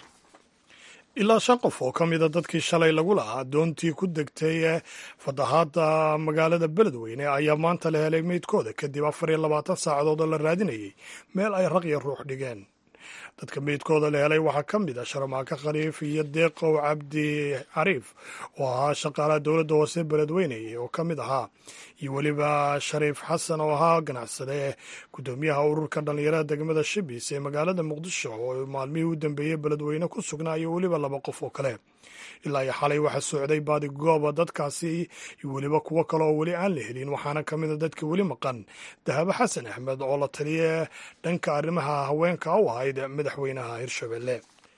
ilaa 5 qof oo ka mida dadkii shalay lagu lahaa doontii ku degtay fatahaadda magaalada beledweyne ayaa maanta la helay meydkooda kadib 24 saacadood oo la raadinayay meel ay raq iyo ruux dhigeen. dadka meydkooda la helay waxaa ka mid ah Sharmaaka Khaliif iyo Deeqow Cabdi Cariif oo ahaa shaqaalaha dowladda hoose beledweyne oo ka mid ahaa, iyo weliba Shariif Xasan oo ahaa ganacsade gudoomiyaha ururka dhalinyarada degmada Shibis ee magaalada Muqdisho oo maalmihii u dambeeyey beledweyne ku sugnaa, iyo weliba 2 qof oo kale. ilaa iyo xalay waxaa socday baadi gooba dadkaasi iyo weliba kuwo kale oo weli aan la helin, waxaana ka mid a dadka weli maqan Dahabo Xasan Axmed oo la taliye dhanka arrimaha haweenka u ahayd madaxweynaha Hirshabelle.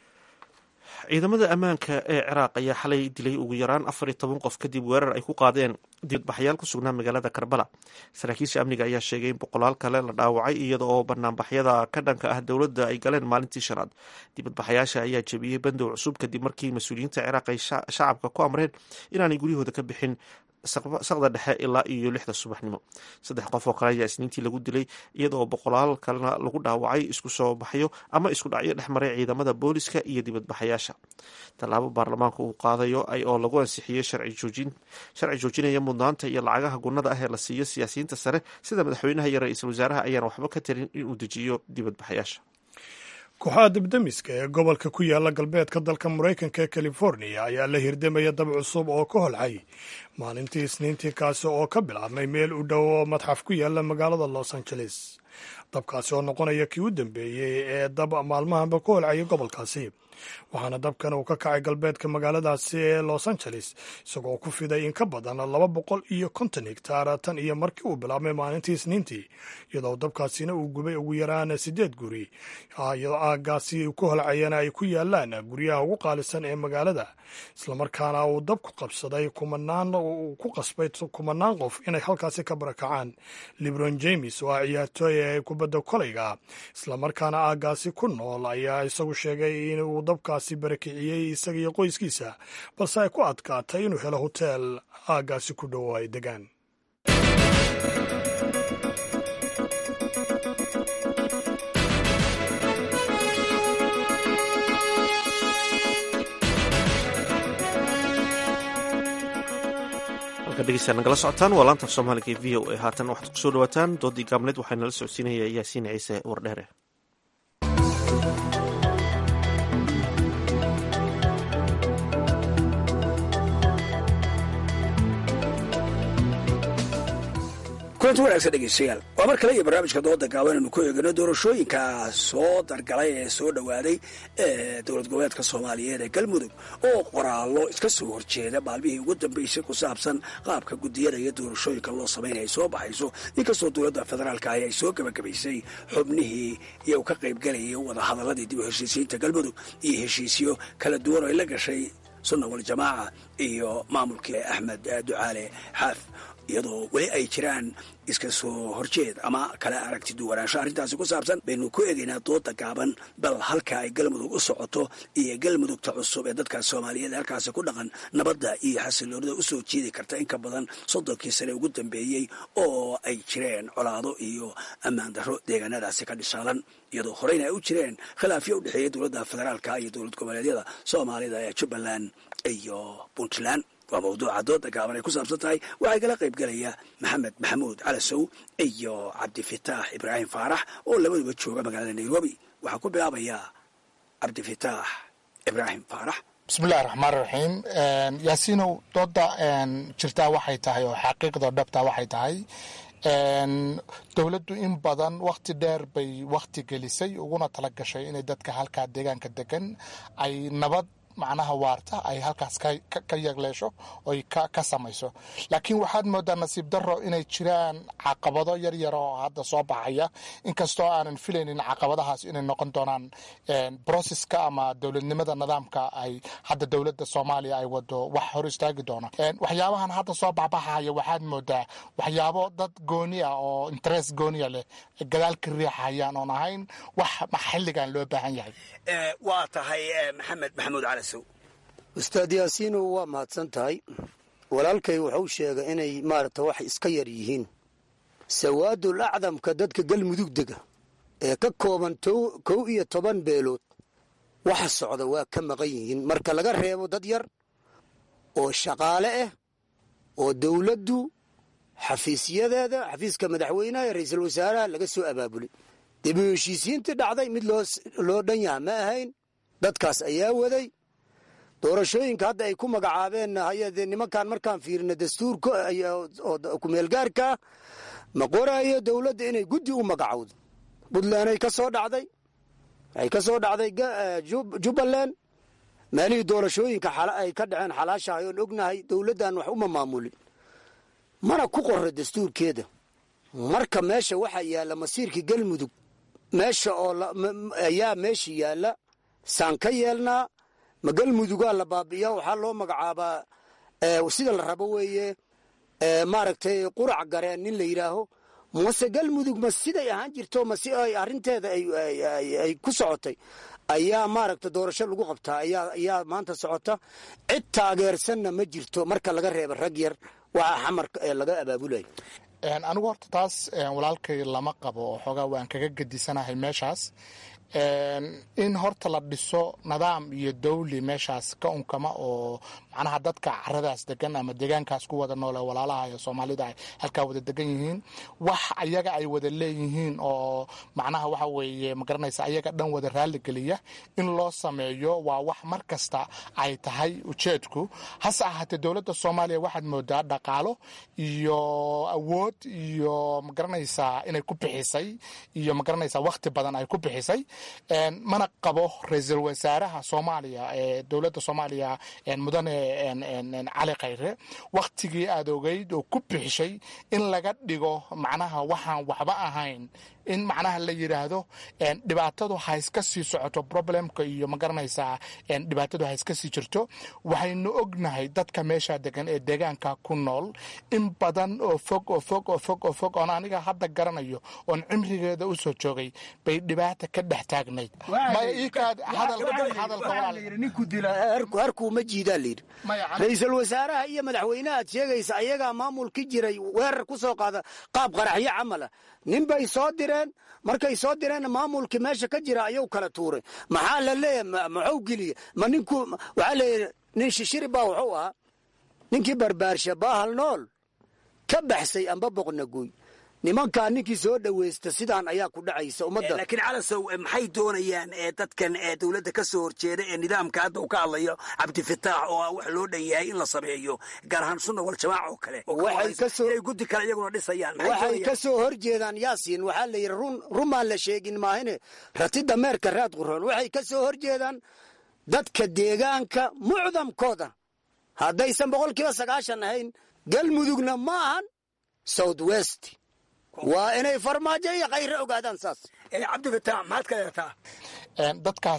ciidamada ammaanka ee Ciraaq ayaa xalay dilay ugu yaraan 14 qof kadib weerar ay ku qaadeen dibadbaxyaal ku sugnaa magaalada Karbala. saraakiisha amniga ayaa sheegay in boqolaal kale la dhaawacay iyada oo banaanbaxyada ka dhanka ah dowladda ay galeen maalintii shanaad. dibadbaxayaasha ayaa jebiyey bandow cusub kadib markii mas-uuliyiinta Ciraaq ay shacabka ku amreen inaanay guryahooda ka bixin saqda dhexe ilaa iyo 6 subaxnimo. 3 qof oo kale ayaa isniintii lagu dilay iyada oo boqolaal kalena lagu dhaawacay isku soo baxyo ama isku dhacyo dhexmaray ciidamada booliska iyo dibadbaxayaasha. tallaabo baarlamaanka uu qaadayo oo lagu ansixiyey sharci joojinaya mudnaanta iyo lacagaha gunnada ah ee la siiyo siyaasiyiinta sare sida madaxweynaha iyo ra-iisul wasaaraha ayaan waxba ka tarin inuu dejiyo dibadbaxayaasha. kooxaha dibdamiska ee gobolka ku yaala galbeedka dalka Maraykanka ee California ayaa la hirdamaya dab cusub oo ka holcay maalintii isniintii, kaasi oo ka bilaabmay meel u dhow oo madxaf ku yaala magaalada Los Angeles. dabkaasi oo noqonaya kii u dambeeyey ee dab maalmahanba ku holcaya gobolkaasi, waxaana dabkan uu ka kacay galbeedka magaaladaasi ee Los Angeles isagoo ku fiday in ka badan 250 hektaar tan iyo markii uu bilaabmay maalintii isniintii, iyadoo dabkaasina uu gubay ugu yaraan 8 guri, iyadoo aaggaasi ku holcayana ay ku yaalaan guryaha ugu qaalisan ee magaalada, islamarkaana uu dab ku qabsaday ku qasbay kumanaan qof inay halkaasi ka barakacaan. LeBron James oo ah ciyaartooy ee kubadda kolayga islamarkaana aaggaasi ku nool ayaa isagu sheegay in uu dabkaasi barakiciyey isaga iyo qoyskiisa, balse ay ku adkaatay inuu helo hoteel aaggaasi ku dhow ay degaan. dhegeystayaal nagala socotaan waa laanta Soomaaliga ee v o a. haatan waxaad ku soo dhawaataan doodii gaabneed waxaana la socodsiinaya Yaasiin Ciise Wardheere. kulanti wanaagsan dhegeystayaal, waa mar kale iyo barnaamijka dooda gaaban aynu ku eegano doorashooyinka soo dargalay ee soo dhowaaday ee dowlad goboleedka Soomaaliyeed ee Galmudug oo qoraallo iska soo horjeeda maalmihii ugu dambeysay ku saabsan qaabka gudiyada iyo doorashooyinka loo sameynaya soo baxayso, inkastoo dowladda federaalka ay soo gabagabaysay xubnihii iyo ka qaybgalayay wadahadaladii dib u heshiisiinta Galmudug iyo heshiisyo kala duwan oo ay la gashay Sunna wal Jamaaca iyo maamulkii Axmed Ducaale Xaaf iyadoo weli ay jiraan iska soo horjeed ama kala aragti duwanaansho arrintaasi ku saabsan baynu ku eegaynaa dooda gaaban bal halka ay galmudug u socoto iyo galmudugta cusub ee dadka soomaaliyeed halkaasi ku dhaqan nabadda iyo xasiloonida u soo jiidi karta in ka badan 30 sane ugu dambeeyey oo ay jireen colaado iyo ammaan darro deegaanadaasi ka dhishaalan iyadoo horeyna ay u jireen khilaafyo u dhexeeya dowladda federaalka iyo dowlad goboleedyada soomaalida ee jubbaland iyo puntland waa mawduuca dooda gaaban ay ku saabsan tahay waxaa kala qayb galaya maxamed maxamuud calasow iyo cabdifitaax ibraahim faarax oo labaduba jooga magaalada nairobi waxaa ku bilaabayaa cabdifitaax ibraahim faarax bismillahi raxmaan raxiim yaasiinow dooda jirtaa waxay tahay oo xaqiiqda dhabta waxay tahay dowladdu in badan wakhti dheer bay wakhti gelisay uguna tala gashay inay dadka halkaa deegaanka degan ay nabad macnaha waarta ay halkaas ka yagleesho oy ka samayso laakiin waxaad moodaa nasiib darro inay jiraan caqabado yaryar oo hadda soo baxaya inkastoo aanan filaynin caqabadahaas inay noqon doonaan broseska ama dowladnimada nidaamka ay hadda dowladda soomaaliya ay wado wax hor istaagi doona waxyaabahan hadda soo baxbaxaya waxaad moodaa waxyaabo dad gooni ah oo interest gooniya leh gadaal ka riixayaan oon ahayn wax xilligan loo baahan yahay waa tahay maxamed maxamuud cali ustaad yaasiinow waa mahadsan tahay walaalkay wuxuu sheegay inay maaragta wax iska yar yihiin sawaadul acdamka dadka galmudug dega ee ka kooban 11 beelood waxa socda waa ka maqan yihiin marka laga reebo dad yar oo shaqaale ah oo dowladdu xafiisyadeeda xafiiska madaxweynaha iyo ra'iisul wasaaraha laga soo abaabulay dib u heshiisiintii dhacday mid loo dhan yahay ma ahayn dadkaas ayaa waday doorashooyinka hadda ay ku magacaabeen hayadee nimankan markaan fiirina dastuurka oo kumeelgaarka ma qoraayo dowladda inay guddi u magacowdo puntland ay ka soo dhacday ay ka soo dhacday jubbaland meelihii doorashooyinka ay ka dhaceen xalaashahay oon ognahay dowladdan wax uma maamulin mana ku qorra dastuurkeeda marka meesha waxaa yaalla masiirkii galmudug meesha oo ayaa meesha yaalla saan ka yeelnaa ma galmudugaa la baabi'iya waxaa loo magacaabaa sida la rabo weeye maaragtay qurac gareen nin la yidhaaho mase galmudug ma siday ahaan jirto ma si ay arrinteeda ay ku socotay ayaa maaragta doorasho lagu qabtaa ayaa maanta socota cid taageersanna ma jirto marka laga reeba rag yar waxaa xamarka ee laga abaabulayo anigu horta taas walaalkay lama qabo oo xoogaa waan kaga gedisanahay meeshaas in horta la dhiso nidaam iyo dawli meeshaas ka unkama oo macnaha dadka caradaas degan ama deegaankaas ku wada noole walaalaha iyo soomaalida ay halkaa wada degan yihiin wax ayaga ay wada leeyihiin oo macnaha waxa weeye magaranaysa ayaga dhan wada raaligeliya in loo sameeyo waa wax mar kasta ay tahay ujeedku hase ahaatee dowladda soomaaliya waxaad moodaa dhaqaalo iyo awood iyo magaranaysaa inay ku bixisay iyo magaranaysaa wakhti badan ay ku bixisay mana qabo ra-iisul wasaaraha soomaaliya ee dowladda soomaaliya mudane cali khayre wakhtigii aad ogeyd oo ku bixishay in laga dhigo macnaha waxaan waxba ahayn in macnaha la yidhaahdo dhibaatadu ha iska sii socoto problemka iyo magaranaysaa dhibaatadu ha iska sii jirto waxaynu ognahay dadka meesha degan ee deegaanka ku nool in badan oo fog oon aniga hadda garanayo oon cimrigeeda u soo joogay bay dhibaata ka dhex taagnayd ninku dila harkuu ma jiidaa layidhi ra-iisul wasaaraha iyo madaxweynaha aad sheegaysa ayagaa maamulki jiray weerar ku soo qaada qaab qaraxyo camala nin bay soo direen markay soo direenna maamulkii meesha ka jira ayuu kala tuuray maxaa la leeyahay maxuu geliya ma ninku waxaa leeyahay nin shishiri baa wuxuu ahaa ninkii barbaarsha baahal nool ka baxsay amba boqnaguy nimankaa ninkii soo dhawaysta sidaan ayaa ku dhacaysa ummadda laakiin calasow maxay doonayaan dadkan dowladda ka soo horjeeda ee nidaamka hadda uu ka hadlayo cabdifitaax oo wax loo dhan yahay in la sameeyo gaar ahaan sunna wal jamaaca oo kale inay guddi kale iyaguna dhisayaan waxay ka soo horjeedaan yaasiin waxaa la yidhi rumaan la sheegin maahine ratida meerka raad quroon waxay ka soo horjeedaan dadka deegaanka mucdamkooda haddaysan 90% ahayn galmudugna ma ahan south west waa inay farmaajo iyo khayre ogaadaan saas cabdifitaax maxaad ka leedataa dadkaas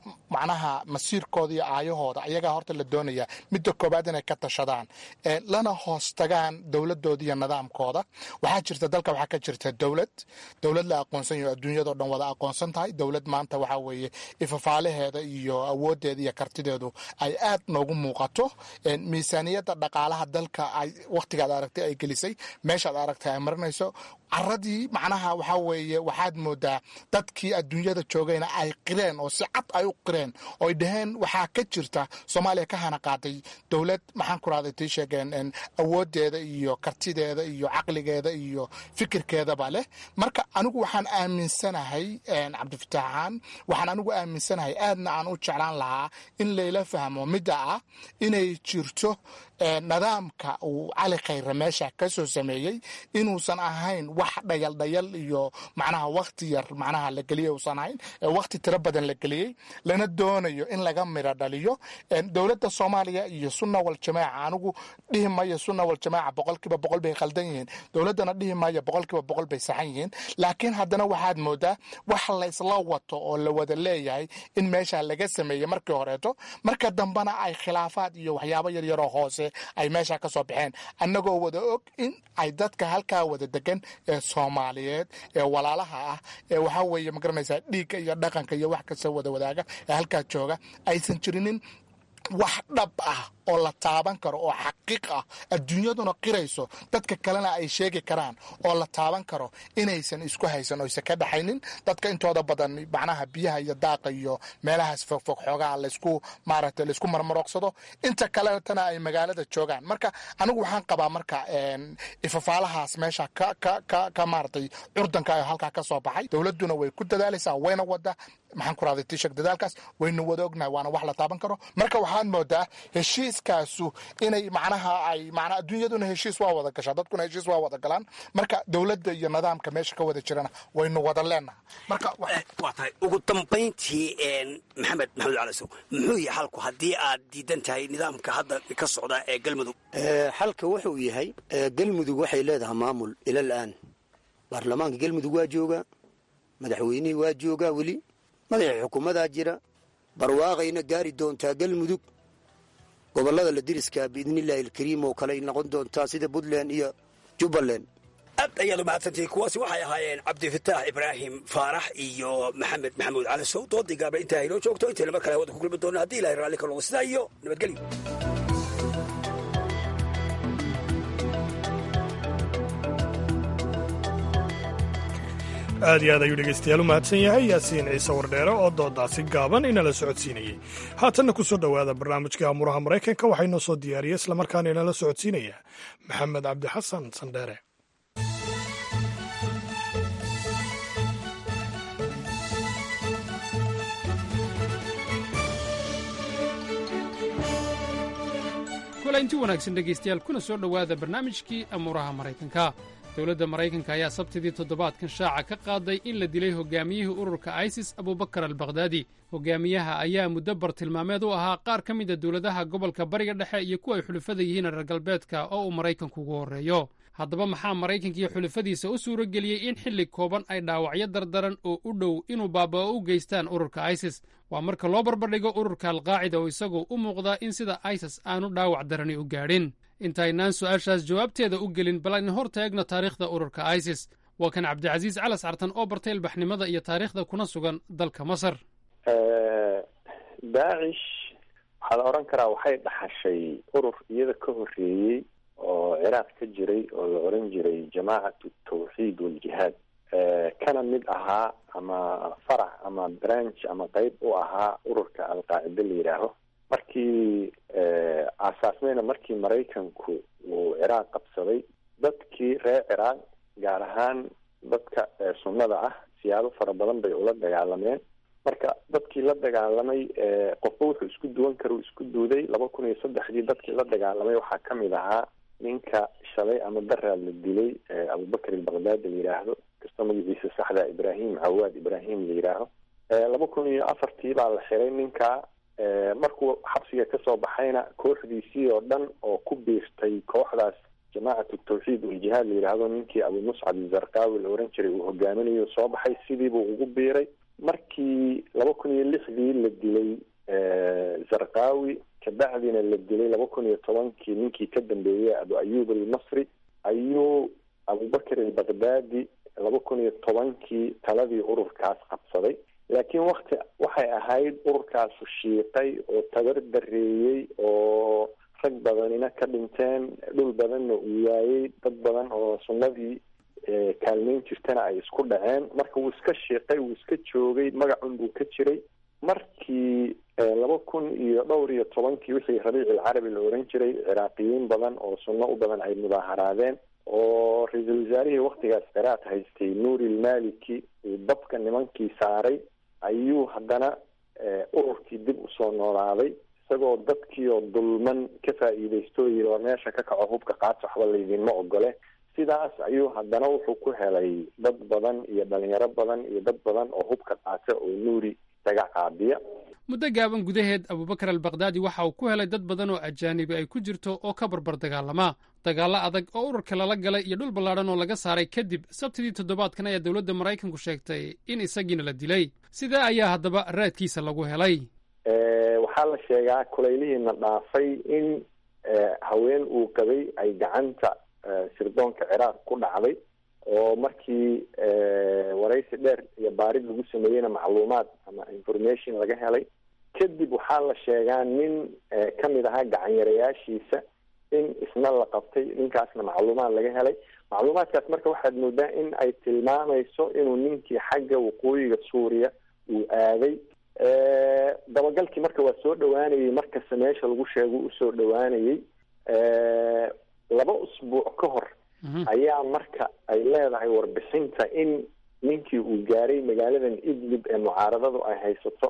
macnaha masiirkooda iyo aayahooda ayagaa horta la doonaya midda koobaad inay ka tashadaan lana hoos tagaan dowladooda iyo nidaamkooda. waxaa jirta dalka waxaa ka jirta dowlad la aqoonsan yaho adduunyadao dhan wada aqoonsan tahay. dowlad maanta waxaa weeye ifafaalaheeda iyo awoodeeda iyo kartideedu ay aad noogu muuqato. miisaaniyadda dhaqaalaha dalka ay wakhtigaad aragtay ay gelisay meeshaad aragtay ay marinayso caradii macnaha waxaa weeye waxaad moodaa dadkii adduunyada joogayna ay qireen oo si cad ay u qireen oo ay dhaheen waxaa ka jirta soomaaliya ka hana qaaday dowlad maxaan ku rahday tii sheegeen awoodeeda iyo kartideeda iyo caqligeeda iyo fikirkeedaba leh. marka anigu waxaan aaminsanahay cabdifataaxaan waxaan anigu aaminsanahay aadna aan u jeclaan lahaa in layla fahmo midda ah inay jirto nidaamka uu cali khayre meesha ka soo sameeyey inuusan ahayn wax dhayaldhayal iyo macnaha wakhti yar macnaha la geliyey uusan ahayn wakhti tiro badan la geliyey lana doonayo in laga miro dhaliyo. dowladda soomaaliya iyo sunna wal jamaaca anigu dhihi mayo sunna wal jamaaca 100% bay khaldan yihiin, dowladdana dhihi mayo 100% bay saxan yihiin. laakiin haddana waxaad moodaa wax la isla wato oo la wada leeyahay in meesha laga sameeyey markii horeeto, marka dambana ay khilaafaad iyo waxyaabo yaryaroo hoose ay meesha ka soo baxeen annagoo wada og in ay dadka halkaa wada degan ee soomaaliyeed ee walaalaha ah ee waxaa weeye ma garanaysaa dhiigga iyo dhaqanka iyo wax kasta wada wadaaga ee halkaa jooga aysan jirinin wax dhab ah oo la taaban karo oo xaqiiq ah adduunyaduna qirayso dadka kalena ay sheegi karaan oo la taaban karo inaysan isku haysan oo aysan ka dhaxaynin. dadka intooda badan macnaha biyaha iyo daaqa iyo meelahaas fogfog xoogaa laysku maaragtay laysku marmarooqsado, inta kaletana ay magaalada joogaan. marka anigu waxaan qabaa marka ifafaalahaas meesha ka maaragtay curdanka ay halkaa ka soo baxay dowladduna way ku dadaalaysaa wayna wada maxaan ku rahday tiishak dadaalkaas wayna wada ognahay waana wax la taaban karo. marka waxaan moodaa heshiiskaasu inay macnaha ay macnaha adduunyaduna heshiis waa wada gashaa, dadkuna heshiis waa wada galaan. marka dowladda iyo nidaamka meesha ka wada jirana waynu wada leenahay. marka waa tahay ugu dambayntii maxamed calasow muxuu yahay xalku haddii aad diidan tahay nidaamka hadda ka socda ee galmudug? xalka wuxuu yahay galmudug waxay leedahay maamul ila al'aan. baarlamaanka galmudug waa joogaa, madaxweynihii waa joogaa, weli madaxa xukuumadaa jira. barwaaqayna gaari doontaa galmudug. gobollada la diriska biidnillaahi alkariim oo kale ay noqon doontaa sida puntland iyo jubbaland. aad ayaad u mahadsantihiin. kuwaasi waxay ahaayeen cabdifataax ibraahim faarax iyo maxamed maxamuud calasow. doodii gaaba intaa aynoo joogto intayna mar kale wada ku kulmi doona haddii ilahay raalli ka noqdo sidaa iyo nabadgelyo. aad iyo aad ayuu dhegaystayaal u mahadsan yahay yaasiin ciise wardheere oo doodaasi gaaban inala socodsiinayey. haatanna ku soo dhowaada barnaamijka amuraha maraykanka waxaa inoo soo diyaariyey islamarkaana inala socodsiinaya maxamed cabdi xasan sandheere. kulanti wanaagsan dhegaystayaal kuna soo dhowaada barnaamijkii amuuraha maraykanka. dowladda maraykanka ayaa sabtidii toddobaadkan shaaca ka qaaday in la dilay hogaamiyihii ururka isis abubakar albakhdadi. hogaamiyaha ayaa muddo bartilmaameed u ahaa qaar ka mida dowladaha gobolka bariga dhexe iyo kuwa ay xulufada yihiin reer galbeedka oo uu maraykanku ugu horreeyo. haddaba maxaa maraykanka iyo xulufadiisa u suuro geliyey in xilli kooban ay dhaawacyo dardaran oo u dhow inuu baaba'o u geystaan ururka isis? waa marka loo barbardhigo ururka alqaacida oo isagoo u muuqdaa in sida isis aanu dhaawac darani u gaadhin. intaynaan su'aashaas jawaabteeda u gelin bal aynu hor taagno taariikhda ururka isis. waa kan cabdicasiis calas cartan oo bartay ilbaxnimada iyo taariikhda kuna sugan dalka masar. daacish waxaa la odhan karaa waxay dhaxashay urur iyada ka horreeyey oo ciraaq ka jiray oo la odhan jiray jamaacatu tawxiid waljihaad, kana mid ahaa ama farac ama branch ama qeyb u ahaa ururka alqaacida la yidhaaho. markii aasaasmayna markii maraykanku uu ciraaq qabsaday, dadkii reer ciraaq gaar ahaan dadka sunnada ah siyaabo fara badan bay ula dagaalameen. marka dadkii la dagaalamay qofba wuxuu isku duwan kara isku duuday. 2003 dadkii la dagaalamay waxaa ka mid ahaa ninka shalay ama daraa la dilay abubakar albakhdadi la yidhaahdo, kastoo magaciisa saxda ibraahim cawaad ibraahim la yidhaaho. 2004 baa la xiray ninka. markuu xabsiga kasoo baxayna kooxdiisii oo dhan oo ku biirtay kooxdaas jamaacatu tawxiid waljihaad la yidhaahdo, ninkii abu muscab zarqaawi la oran jiray uu hogaaminayo soo baxay, sidiibuu ugu biiray. markii 2006 la dilay zarqawi kabacdina la dilay 2010 ninkii ka dambeeyay Abu Ayyub al-Masri ayuu Abubakar al-Baghdadi 2010 taladii ururkaas qabsaday. laakiin waxay ahayd ururkaasu shiiqay oo tabar dareeyey oo rag badanina ka dhinteen, dhul badanna uu waayey, dad badan oo sunnadii kaalmeyn jirtana ay isku dhaceen. marka wuu iska shiiqay, wuu iska joogay, magacun buu ka jiray. markii 2012 wixii rabiic alcarabi la oran jiray, ciraaqiyiin badan oo sunno u badan ay mudaaharaadeen oo ra-iisul wasaarihii waktigaas ciraaq haystay nuuri ilmaliki uu dabka nimankii saaray, ayuu haddana ururkii dib usoo noolaaday isagoo dadkii oo dulman ka faa'iidaysto yiri war meesha ka kaco hubka qaata waxba laydinma ogole. sidaas ayuu haddana wuxuu ku helay dad badan iyo dhalinyaro badan iyo dad badan oo hubka qaata oo nuuri isaga caabiya. muddo gaaban gudaheed Abubakar al-Baghdadi waxa uu ku helay dad badan oo ajaanibi ay ku jirto oo ka barbar dagaalama dagaalo adag oo ururka lala galay iyo dhul ballaadhan oo laga saaray kadib sabtidii toddobaadkan ayaa dowladda Maraykanku sheegtay in isagiina la dilay. sidee ayaa haddaba raadkiisa lagu helay? waxaa la sheegaa kulaylihiina dhaafay in haween uu qabay ay gacanta sirdoonka Ciraaq ku dhacday oo markii waraysi dheer iyo baarid lagu sameeyeyna macluumaad ama information laga helay. kadib waxaa la sheegaa nin ka mid ahaa gacanyarayaashiisa in isna la qabtay, ninkaasna macluumaad laga helay. macluumaadkaas marka waxaad moodaa in ay tilmaamayso inuu ninkii xagga waqooyiga suuriya uu aaday. dabagalkii marka waa soo dhawaanayey, markasta meesha lagu sheego usoo dhawaanayey. 2 usbuuc ka hor ayaa marka ay leedahay warbixinta in ninkii uu gaaray magaaladan Idlib ee mucaaradadu ay haysato.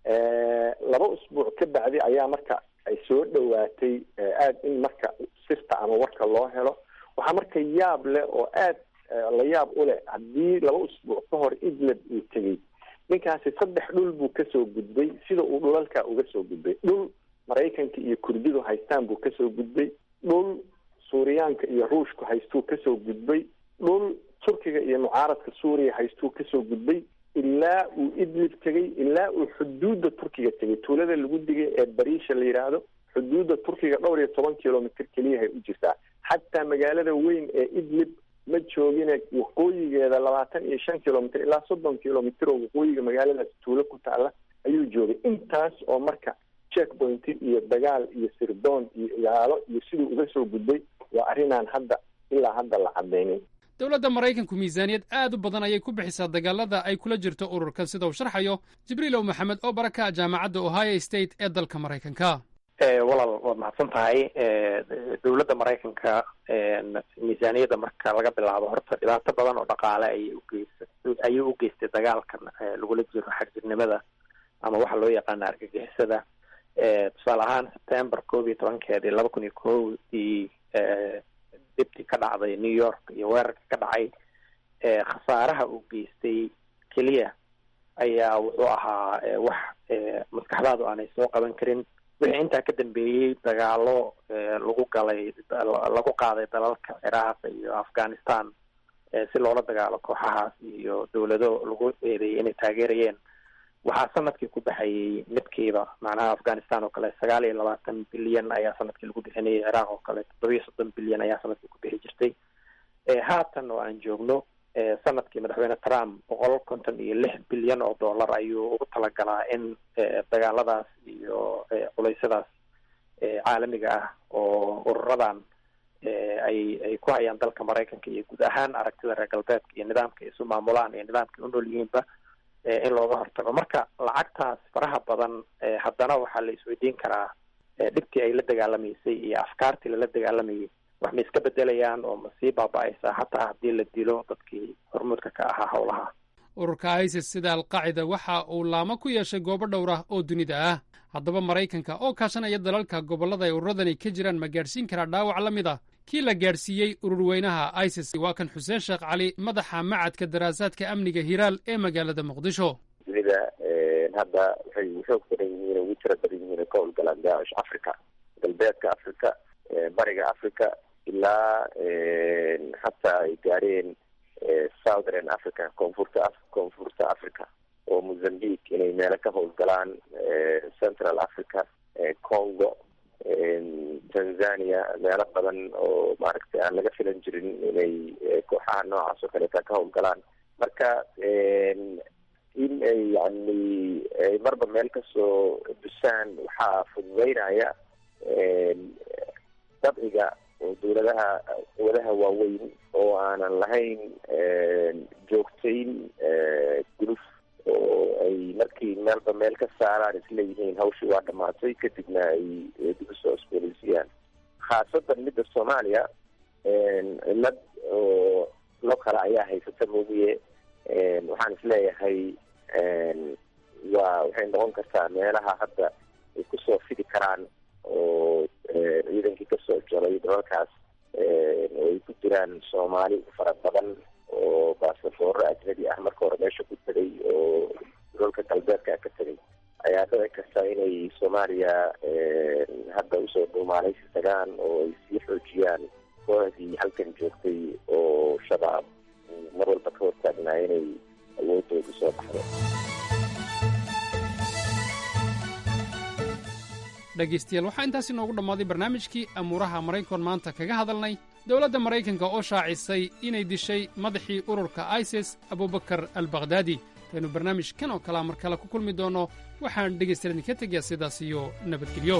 2 usbuuc ka bacdi ayaa marka ay soo dhawaatay aad in marka sirta ama warka loo helo. waxaa marka yaab leh oo aad la yaab u leh haddii 2 usbuuc ka hor Idlib uu tegey, ninkaasi 3 dhul buu kasoo gudbay sida uu dhulalka uga soo gudbay. dhul Maraykanka iyo Kurdidu haystaan buu kasoo gudbay, dhul Suuriyaanka iyo Ruushku haystuu kasoo gudbay, dhul Turkiga iyo mucaaradka Suuriya haystuu kasoo gudbay, ilaa uu Idlib tegey, ilaa uu xuduudda Turkiga tegey. tuulada lagu digay ee Bariisha la yiraahdo xuduudda Turkiga 12 kilomitir keliya ay u jirtaa. xataa magaalada weyn ee Idlib ma joogina waqooyigeeda 25 kilomitir ilaa 30 kilomitir oo waqooyiga magaaladaas tuulo ku taala ayuu joogay. intaas oo marka checkpoint iyo dagaal iyo sirdoon iyo ilaalo iyo siduu uga soo gudbay waa arrinaan ilaa hadda la cadeynin. dowladda Maraykanku miisaaniyad aad u badan ayay ku bixisaa dagaalada ay kula jirto ururkan sida uu sharxayo Jibriil Maxamed oo baraka jaamacadda Ohio State ee dalka Maraykanka. walaal waad mahadsan tahay. dowladda Maraykanka miisaaniyadda marka laga bilaabo horta dhibaato badan oo dhaqaale ayay u geystay dagaalkan lagula jiro xagjirnimada ama waxa loo yaqaan argagixisada. tusaale ahaan September 11 2001 dibti ka dhacday New York iyo weerarka ka dhacay khasaaraha uu geystay keliya ayaa wuxuu ahaa wax maskaxdaadu aanay soo qaban karin. wixii intaa ka dambeeyey dagaalo lagu qaaday dalalka Ciraaq iyo Afghanistan si loola dagaalo kooxahaas iyo dowlado lagu eedeeyay inay taageerayeen. waxaa sanadkii ku baxayay midkiiba macnaha Afghanistan oo kale 29 bilyan ayaa sanadkii lagu bixinayay, Ciraaq oo kale 37 bilyan ayaa sanadkii ku bixi jirtay. haatan oo aan joogno sanadkii madaxweyne Trump 156 bilyan oo dollar ayuu ugu talagalaa in dagaaladaas iyo culeysyadaas caalamiga ah oo ururadan ay ku hayaan dalka Maraykanka iyo guud ahaan aragtida reer galbeedka iyo nidaamka isu maamulaan iyo nidaamka u nool yihiinba in looga hortago. marka lacagtaas faraha badan haddana waxaa la isweydiin karaa dhibkii ay la dagaalamaysay iyo afkaartii lala dagaalamayay wax ma iska bedelayaan oo ma sii baaba'aysaa hataa haddii la dilo dadkii hormuudka ka ahaa howlaha. ururka ISIS sida Al-Qaacida waxa uu laamo ku yeeshay goobo dhowr ah oo dunida ah. haddaba Maraykanka oo kaashanaya dalalka gobollada ay ururadani ka jiraan ma gaadhsiin karaa dhaawac la mid ah kii la gaadhsiiyey ururweynaha ISIS? waa kan Xuseen Sheekh Cali, madaxa macadka daraasaadka amniga Hiraal ee magaalada Muqdisho. dunida hadda waxay xoog badan yihiin ugu tira badan yihiin ka howlgalaan Daacish Afrika, galbeedka Afrika, bariga Afrika ilaa hataa ay gaareen Southern Africa, koonfurta Africa oo mozambique inay meelo ka howlgalaan, central africa, congo, tanzania, meelo badan oo maaragtay aan laga filan jirin inay kooxaha noocaas oo kaleeta ka howlgalaan. marka in ay yani marba meel kasoo dusaan waxaa fududeynaya dabciga oo dawladaha waaweyn oo aanan lahayn joogtayn guluf oo ay markii meelba meel ka saaraan isleeyihiin hawshii waa dhamaatay, kadibna ay dib usoo isbooleysiiyaan. khaasatan midda soomaaliya cilad oo lo kale ayaa haysata moogiye waxaan isleeyahay waxay noqon kartaa meelaha hadda ay kusoo fidi karaan oo ciidankii kasoo jalay dalalkaas oo ay ku jiraan soomaali fara badan oo baasafooro ajnabi ah marka hore meesha ku tegay oo dalalka galbeedka ka tegay, ayaa dhici karta inay soomaaliya hadda usoo dhuumaalaysi tagaan oo ay sii xoojiyaan kooxdii halkan joogtay oo shabaab mar walba ka hortaagnaa inay awoodooda soo baxdo. dhegaystayaal waxaa intaasi noogu dhammaaday barnaamijkii amuuraha maraykan maanta kaga hadalnay dowladda maraykanka oo shaacisay inay dishay madaxii ururka isis abubakar albakhdadi. taynu barnaamijkan oo kalea mar kale ku kulmi doonno waxaan dhegaystayaal idinka tegayaa sidaas iyo nabadgelyo.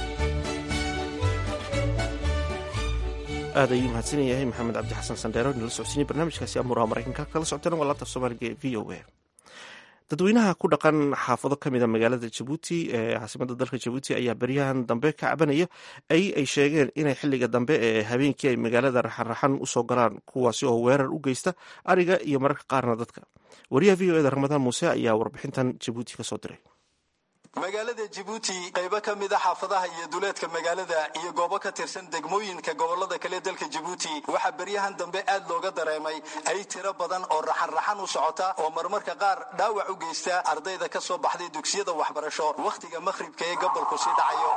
aad ayuu mahadsan yahay maxamed cabdi xasan sandheero inala socodsiinay barnaamijkaasi amuuraha maraykanka. kala socotana waa laanta soomaaliga ee v o a. dadweynaha ku dhaqan xaafado ka mida magaalada jabuuti ee caasimada dalka jabuuti ayaa beryahan dambe ka cabanaya ay sheegeen inay xiliga dambe ee habeenkii ay magaalada raxanraxan usoo galaan, kuwaasi oo weerar u geysta ariga iyo mararka qaarna dadka. wariyaha v o eda ramadaan muuse ayaa warbixintan jabuuti kasoo diray. magaalada jabuuti qaybo ka mid a xaafadaha iyo duleedka magaalada iyo goobo ka tirsan degmooyinka gobolada kale dalka jabuuti waxaa beryahan dambe aad looga dareemay ay tiro badan oo raxan u socota oo marmarka qaar dhaawac u geysta ardayda ka soo baxday dugsiyada waxbarasho wakhtiga makhribka ee gobolku sii dhacayo.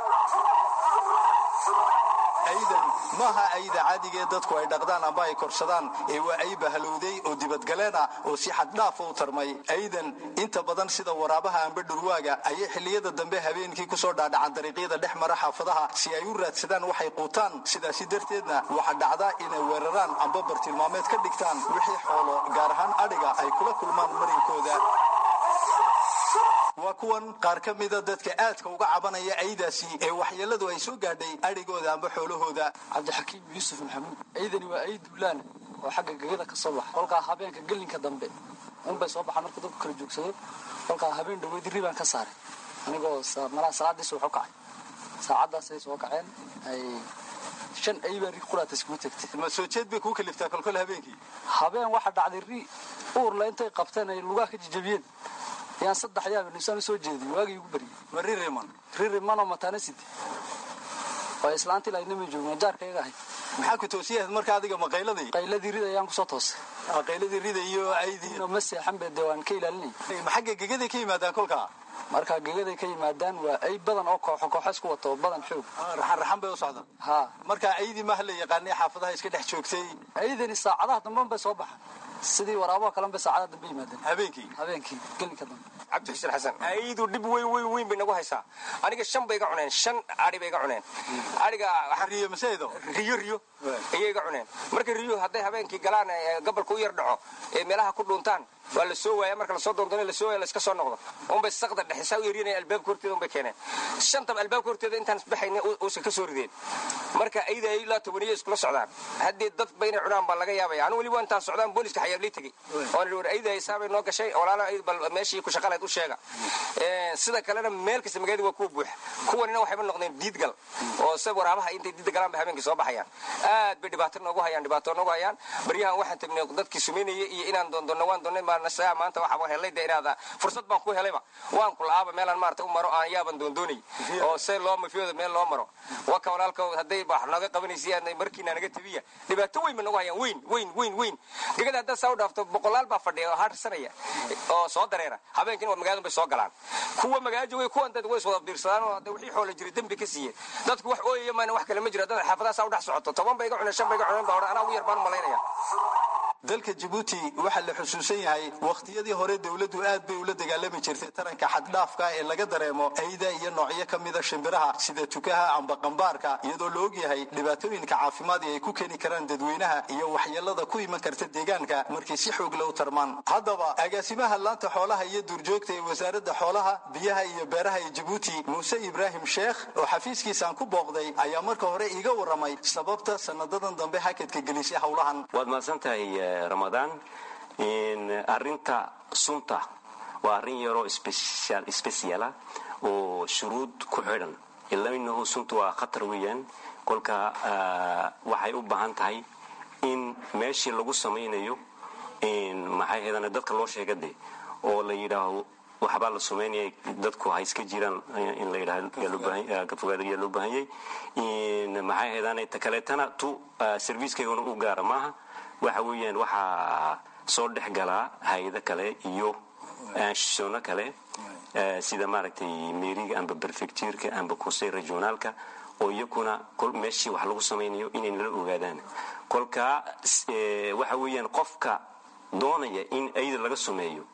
aydan maaha ayda caadigaee dadku ay dhaqdaan amba ay korsadaan ee waa ay bahalowday oo dibadgaleen ah oo si xaddhaafa u tarmay. aydan inta badan sida waraabaha amba dhurwaaga ayay xilliyada dambe habeenkii kusoo dhaadhacan dariiqyada dhex mara xaafadaha si ay u raadsadaan waxay quutaan. sidaasi darteedna waxaa dhacda inay weeraraan amba bartilmaameed ka dhigtaan wixii xoolo gaar ahaan adhiga ay kula kulmaan marinkooda. waa kuwan qaar ka mida dadka aadka uga cabanaya aydaasi ee waxyeeladu ay soo gaadhay adhigooda amba xoolahooda. cabdixakiim yuusuf maxamuud. ciidani waa ay duulaan oo xagga gegada ka soo baxa kolkaa habeenka gelinka dambe unbay soo baxaan marka dadku kala joogsado. kolkaa habeen dhaweyd ribaan ka saaray anigoo malaa salaadiisa wuxuu kacay saacadaasay soo kaceen ay 5 ay baa ri quraata isku tagtay. ma soo jeed bay ku kaliftaa kolkol habeenkii habeen waxa dhacday ri uur la intay qabteen ay lugaha ka jajabiyeen yaan 3 yaab nisaan soo jeediyay waagii ugu bari riman oo matanasid way islaanti la inama joogna jaarkayga ahay. maxaa ku toosiyay marka adiga qayladii rida ayaan ku soo toosay. qayladii rida iyo aydii ma seexan baa dawaan ka ilaalinay. maxaa gegada ka yimaadaan kolka marka gegada ka yimaadaan waa ay badan oo koox isku wato badan xoog raxan bay u socdaan. marka aydii ma la yaqaanay xaafadaha iska dhex joogtay. aydani saacadaha dambe bay soo baxaan sidii waraabaha kale bay saacadaha dambe yimaadaan habeenkii gelinka dambe. cabdi xuseen xasan aydu dib weyn bay nagu haysaa. aniga 5 bay ga cuneen 5 ari bay ga cuneen. ariga riyo maseedo riyo ayay ga cuneen. marka riyo haday habeenkii galaan gobolka u yar dhaco ee meelaha ku dhuuntaan waa la soo waaya marka la soo doonto la soo waaya la iska soo noqdo bay saqda dhaxisa u yarinay albaabka horteeda bay keeneen. 5 albaabka horteeda intaan isbaxaynay oo ka soo rideen. marka ayda ay la tobaniyo isku socdaan hadii dad bayna cunaan baa laga yaabay. anu wali waan taan socdaan booliska xayaar li tagay oo la ayda ay saabay noo gashay walaalo ay bal meeshii ku shaqaleed u sheega. sida kalena meel kasta magaalada waa ku buux kuwanina waxay ba noqdeen diidgal oo sab waraabaha intay diidgalaan habeenkii soo baxayaan. aad bay dhibaato noogu hayaan baryahan waxaan tagnay dadkii sumeynayay iyo inaan doondono waan doonay nasaa maanta waxa helay deeraada fursad baan ku helayba waan ku laaba meelan maarta u maro aan yaaban doondoonay oo say loo mafiyada meel loo maro waka walaalka haday baax naga qabanaysiin markiina naga tabiya dhibaato weyn ma nagu hayaan weyn gegada hadda soo dhaafto boqolaal baa fadhiya oo harsanaya oo soo dareera habeenkii magaalada bay soo galaan. kuwa magaalada way kuwan dad way soo biirsadaan oo wixii xoolo jiray dambi ka siiyay dadku wax ooyay ma wax kale ma jiro dad xaafadaha soo dhax socoto 10 bay ga cuneen 5 bay ga cuneen baa ana ugu yar baan malaynaya. dalka jabuuti waxaa la xusuusan yahay wakhtiyadii hore dowladdu aad bay ula dagaalami jirtay taranka xaddhaafka ee laga dareemo ayda iyo noocyo ka mida shimbiraha sida tukaha amba qambaarka iyadoo la ogyahay dhibaatooyinka caafimaad ee ay ku keeni karaan dadweynaha iyo waxyeelada ku iman karta deegaanka markay si xoog leh u tarmaan haddaba agaasimaha laanta xoolaha iyo duurjoogta ee wasaaradda xoolaha biyaha iyo beeraha ee jabuuti muuse ibraahim sheekh oo xafiiskiisaan ku booqday ayaa marka hore iiga warramay sababta sanadadan dambe hakadka gelisay howlahan. waad mahadsantahay ramadaan arinta sunta waa arrin yaroo speciala oo shuruud ku xidhan ilaminahu suntu waa khatar weeyaan kolka waxay u baahan tahay in meeshii lagu samaynayo maxay heedana dadka loo sheegade oo la yidhaaho waxbaa la sameynaya dadku ha iska jiraan in la yidhaahdo ka fogaada yaa loo baahanyay maxay heedana ta kaleetana tu servicekeyguna u gaara maaha waxa weeyaan waxaa soo dhex galaa hay-ado kale iyo anshisono kale sida maaragtay meeriga amba prefectureka amba conseil regionaalka oo iyakuna meeshii wax lagu samaynayo inay nala ogaadaan kolka waxa weeyaan qofka doonaya in ayda laga sameeyo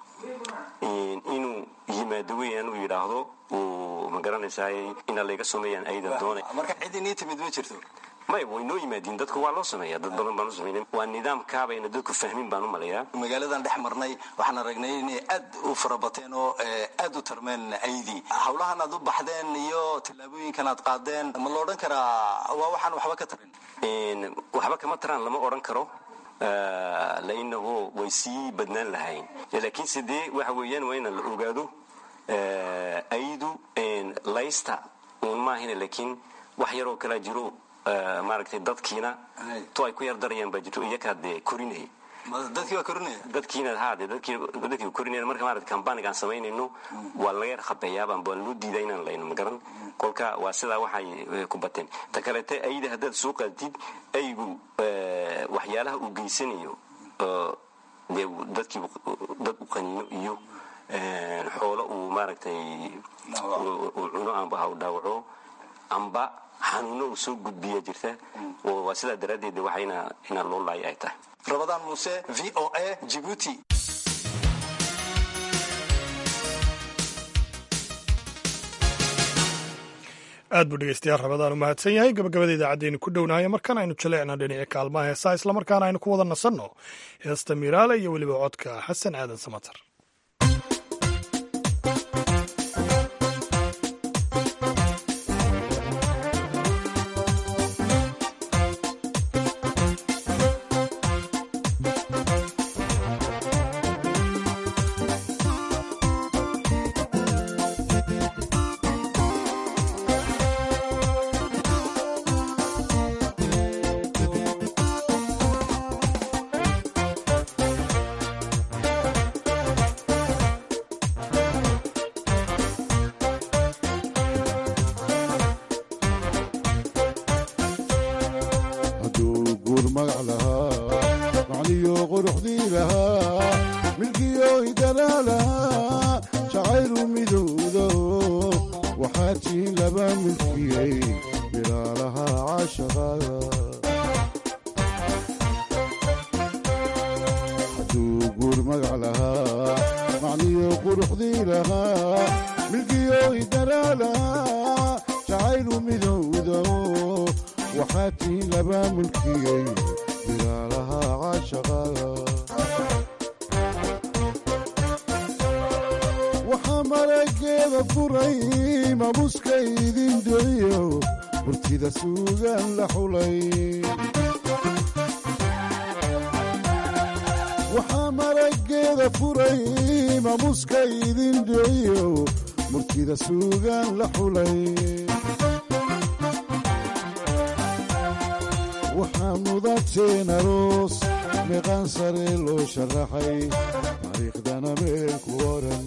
inuu yimaado weeyaan uu yidhaahdo uu ma garanaysaa ina layga sameeyaan ayda doonaya marka cid inii timid ma jirto may way noo yimaadiin dadku waa loo sameeyaa dad badan baan u sameynay waa nidaamkaabayna dadku fahmin baan u malayaa magaaladan dhex marnay waxaan aragnay inay aad u farabateen oo aad u tarmeen aydii howlahan aad u baxdeen iyo tallaabooyinkan aad qaadeen ma la odhan karaa waa waxaan waxba ka tarin waxba kama taraan lama odhan karo lainahu way sii badnaan lahayn laakiin sidee waxa weeyaan waa ina la ogaado aydu laysta uun maahina laakiin wax yaroo kalaa jiro maaragtay dadkiina to ay ku yar darayaan baa jirto iyakaa dee korinaya dadkii waa korinaya dadkiina haade dadkii korinaya marka maaragtay campanigaan samaynayno waa laga yar khabeeyaabaan baa loo diidaa inaan layno ma garan kolka waa sidaa waxay ku bateen ta kaleete ayda haddaad soo qaadtid aygu waxyaalaha uu geysanayo dee dadkii dad u qaniino iyo xoolo uu maaragtay uu cuno amba ha u dhaawaco amba xanuuno uu soo gudbiya jirta oo waa sidaa daraaddeed waxa inaa loo laaya ay tahay. Ramadaan Muuse, VOA, Djibouti. aad buu dhegeystayaal Ramadaan u mahadsan yahay gabagabada idaacaddeennu ku dhownahay markaan aynu jaleecna dhinaca kaalmaha heesaa islamarkaana aynu ku wada nasanno heesta Miraale iyo weliba codka Xasan Aadan Samatar. waxaa marageeda furay maamuuska idin dhiciyo murtida suugaan la xulay waxaa mudateen aroos meeqaan sare loo sharaxay taariikhdana meel ku oran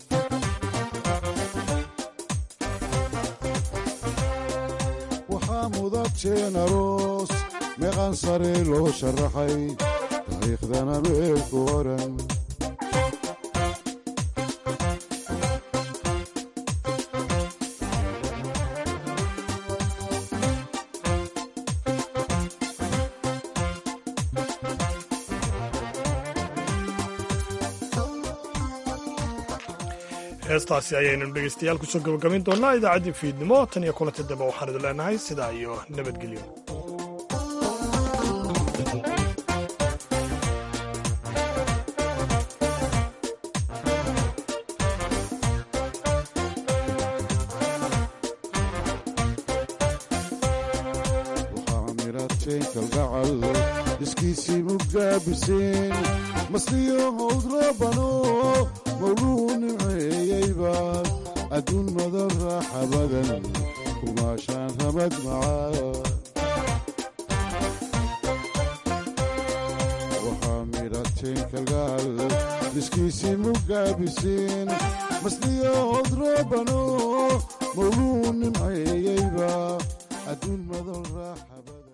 waxaa mudateen aroos meeqaan sare loo sharaxay taariikhdana meel ku oran heestaasi ayaynu dhegaystayaal kusoo gabagabayn doonaa idaacaddii fiidnimo tan iyo kulanti dambe waxaan idin leenahay sidaa iyo nabadgelyo. iskiisii mugaabiseen masliyo howd roobano mawluu nimceeyeyba adduun madan raaxa badan kumaashaan ramad macaa waxaa midhateen kalgaal iskiisii mugaabiseen masliyo howd roobano mawluu nimceeyeyba adduun madan raaxa badan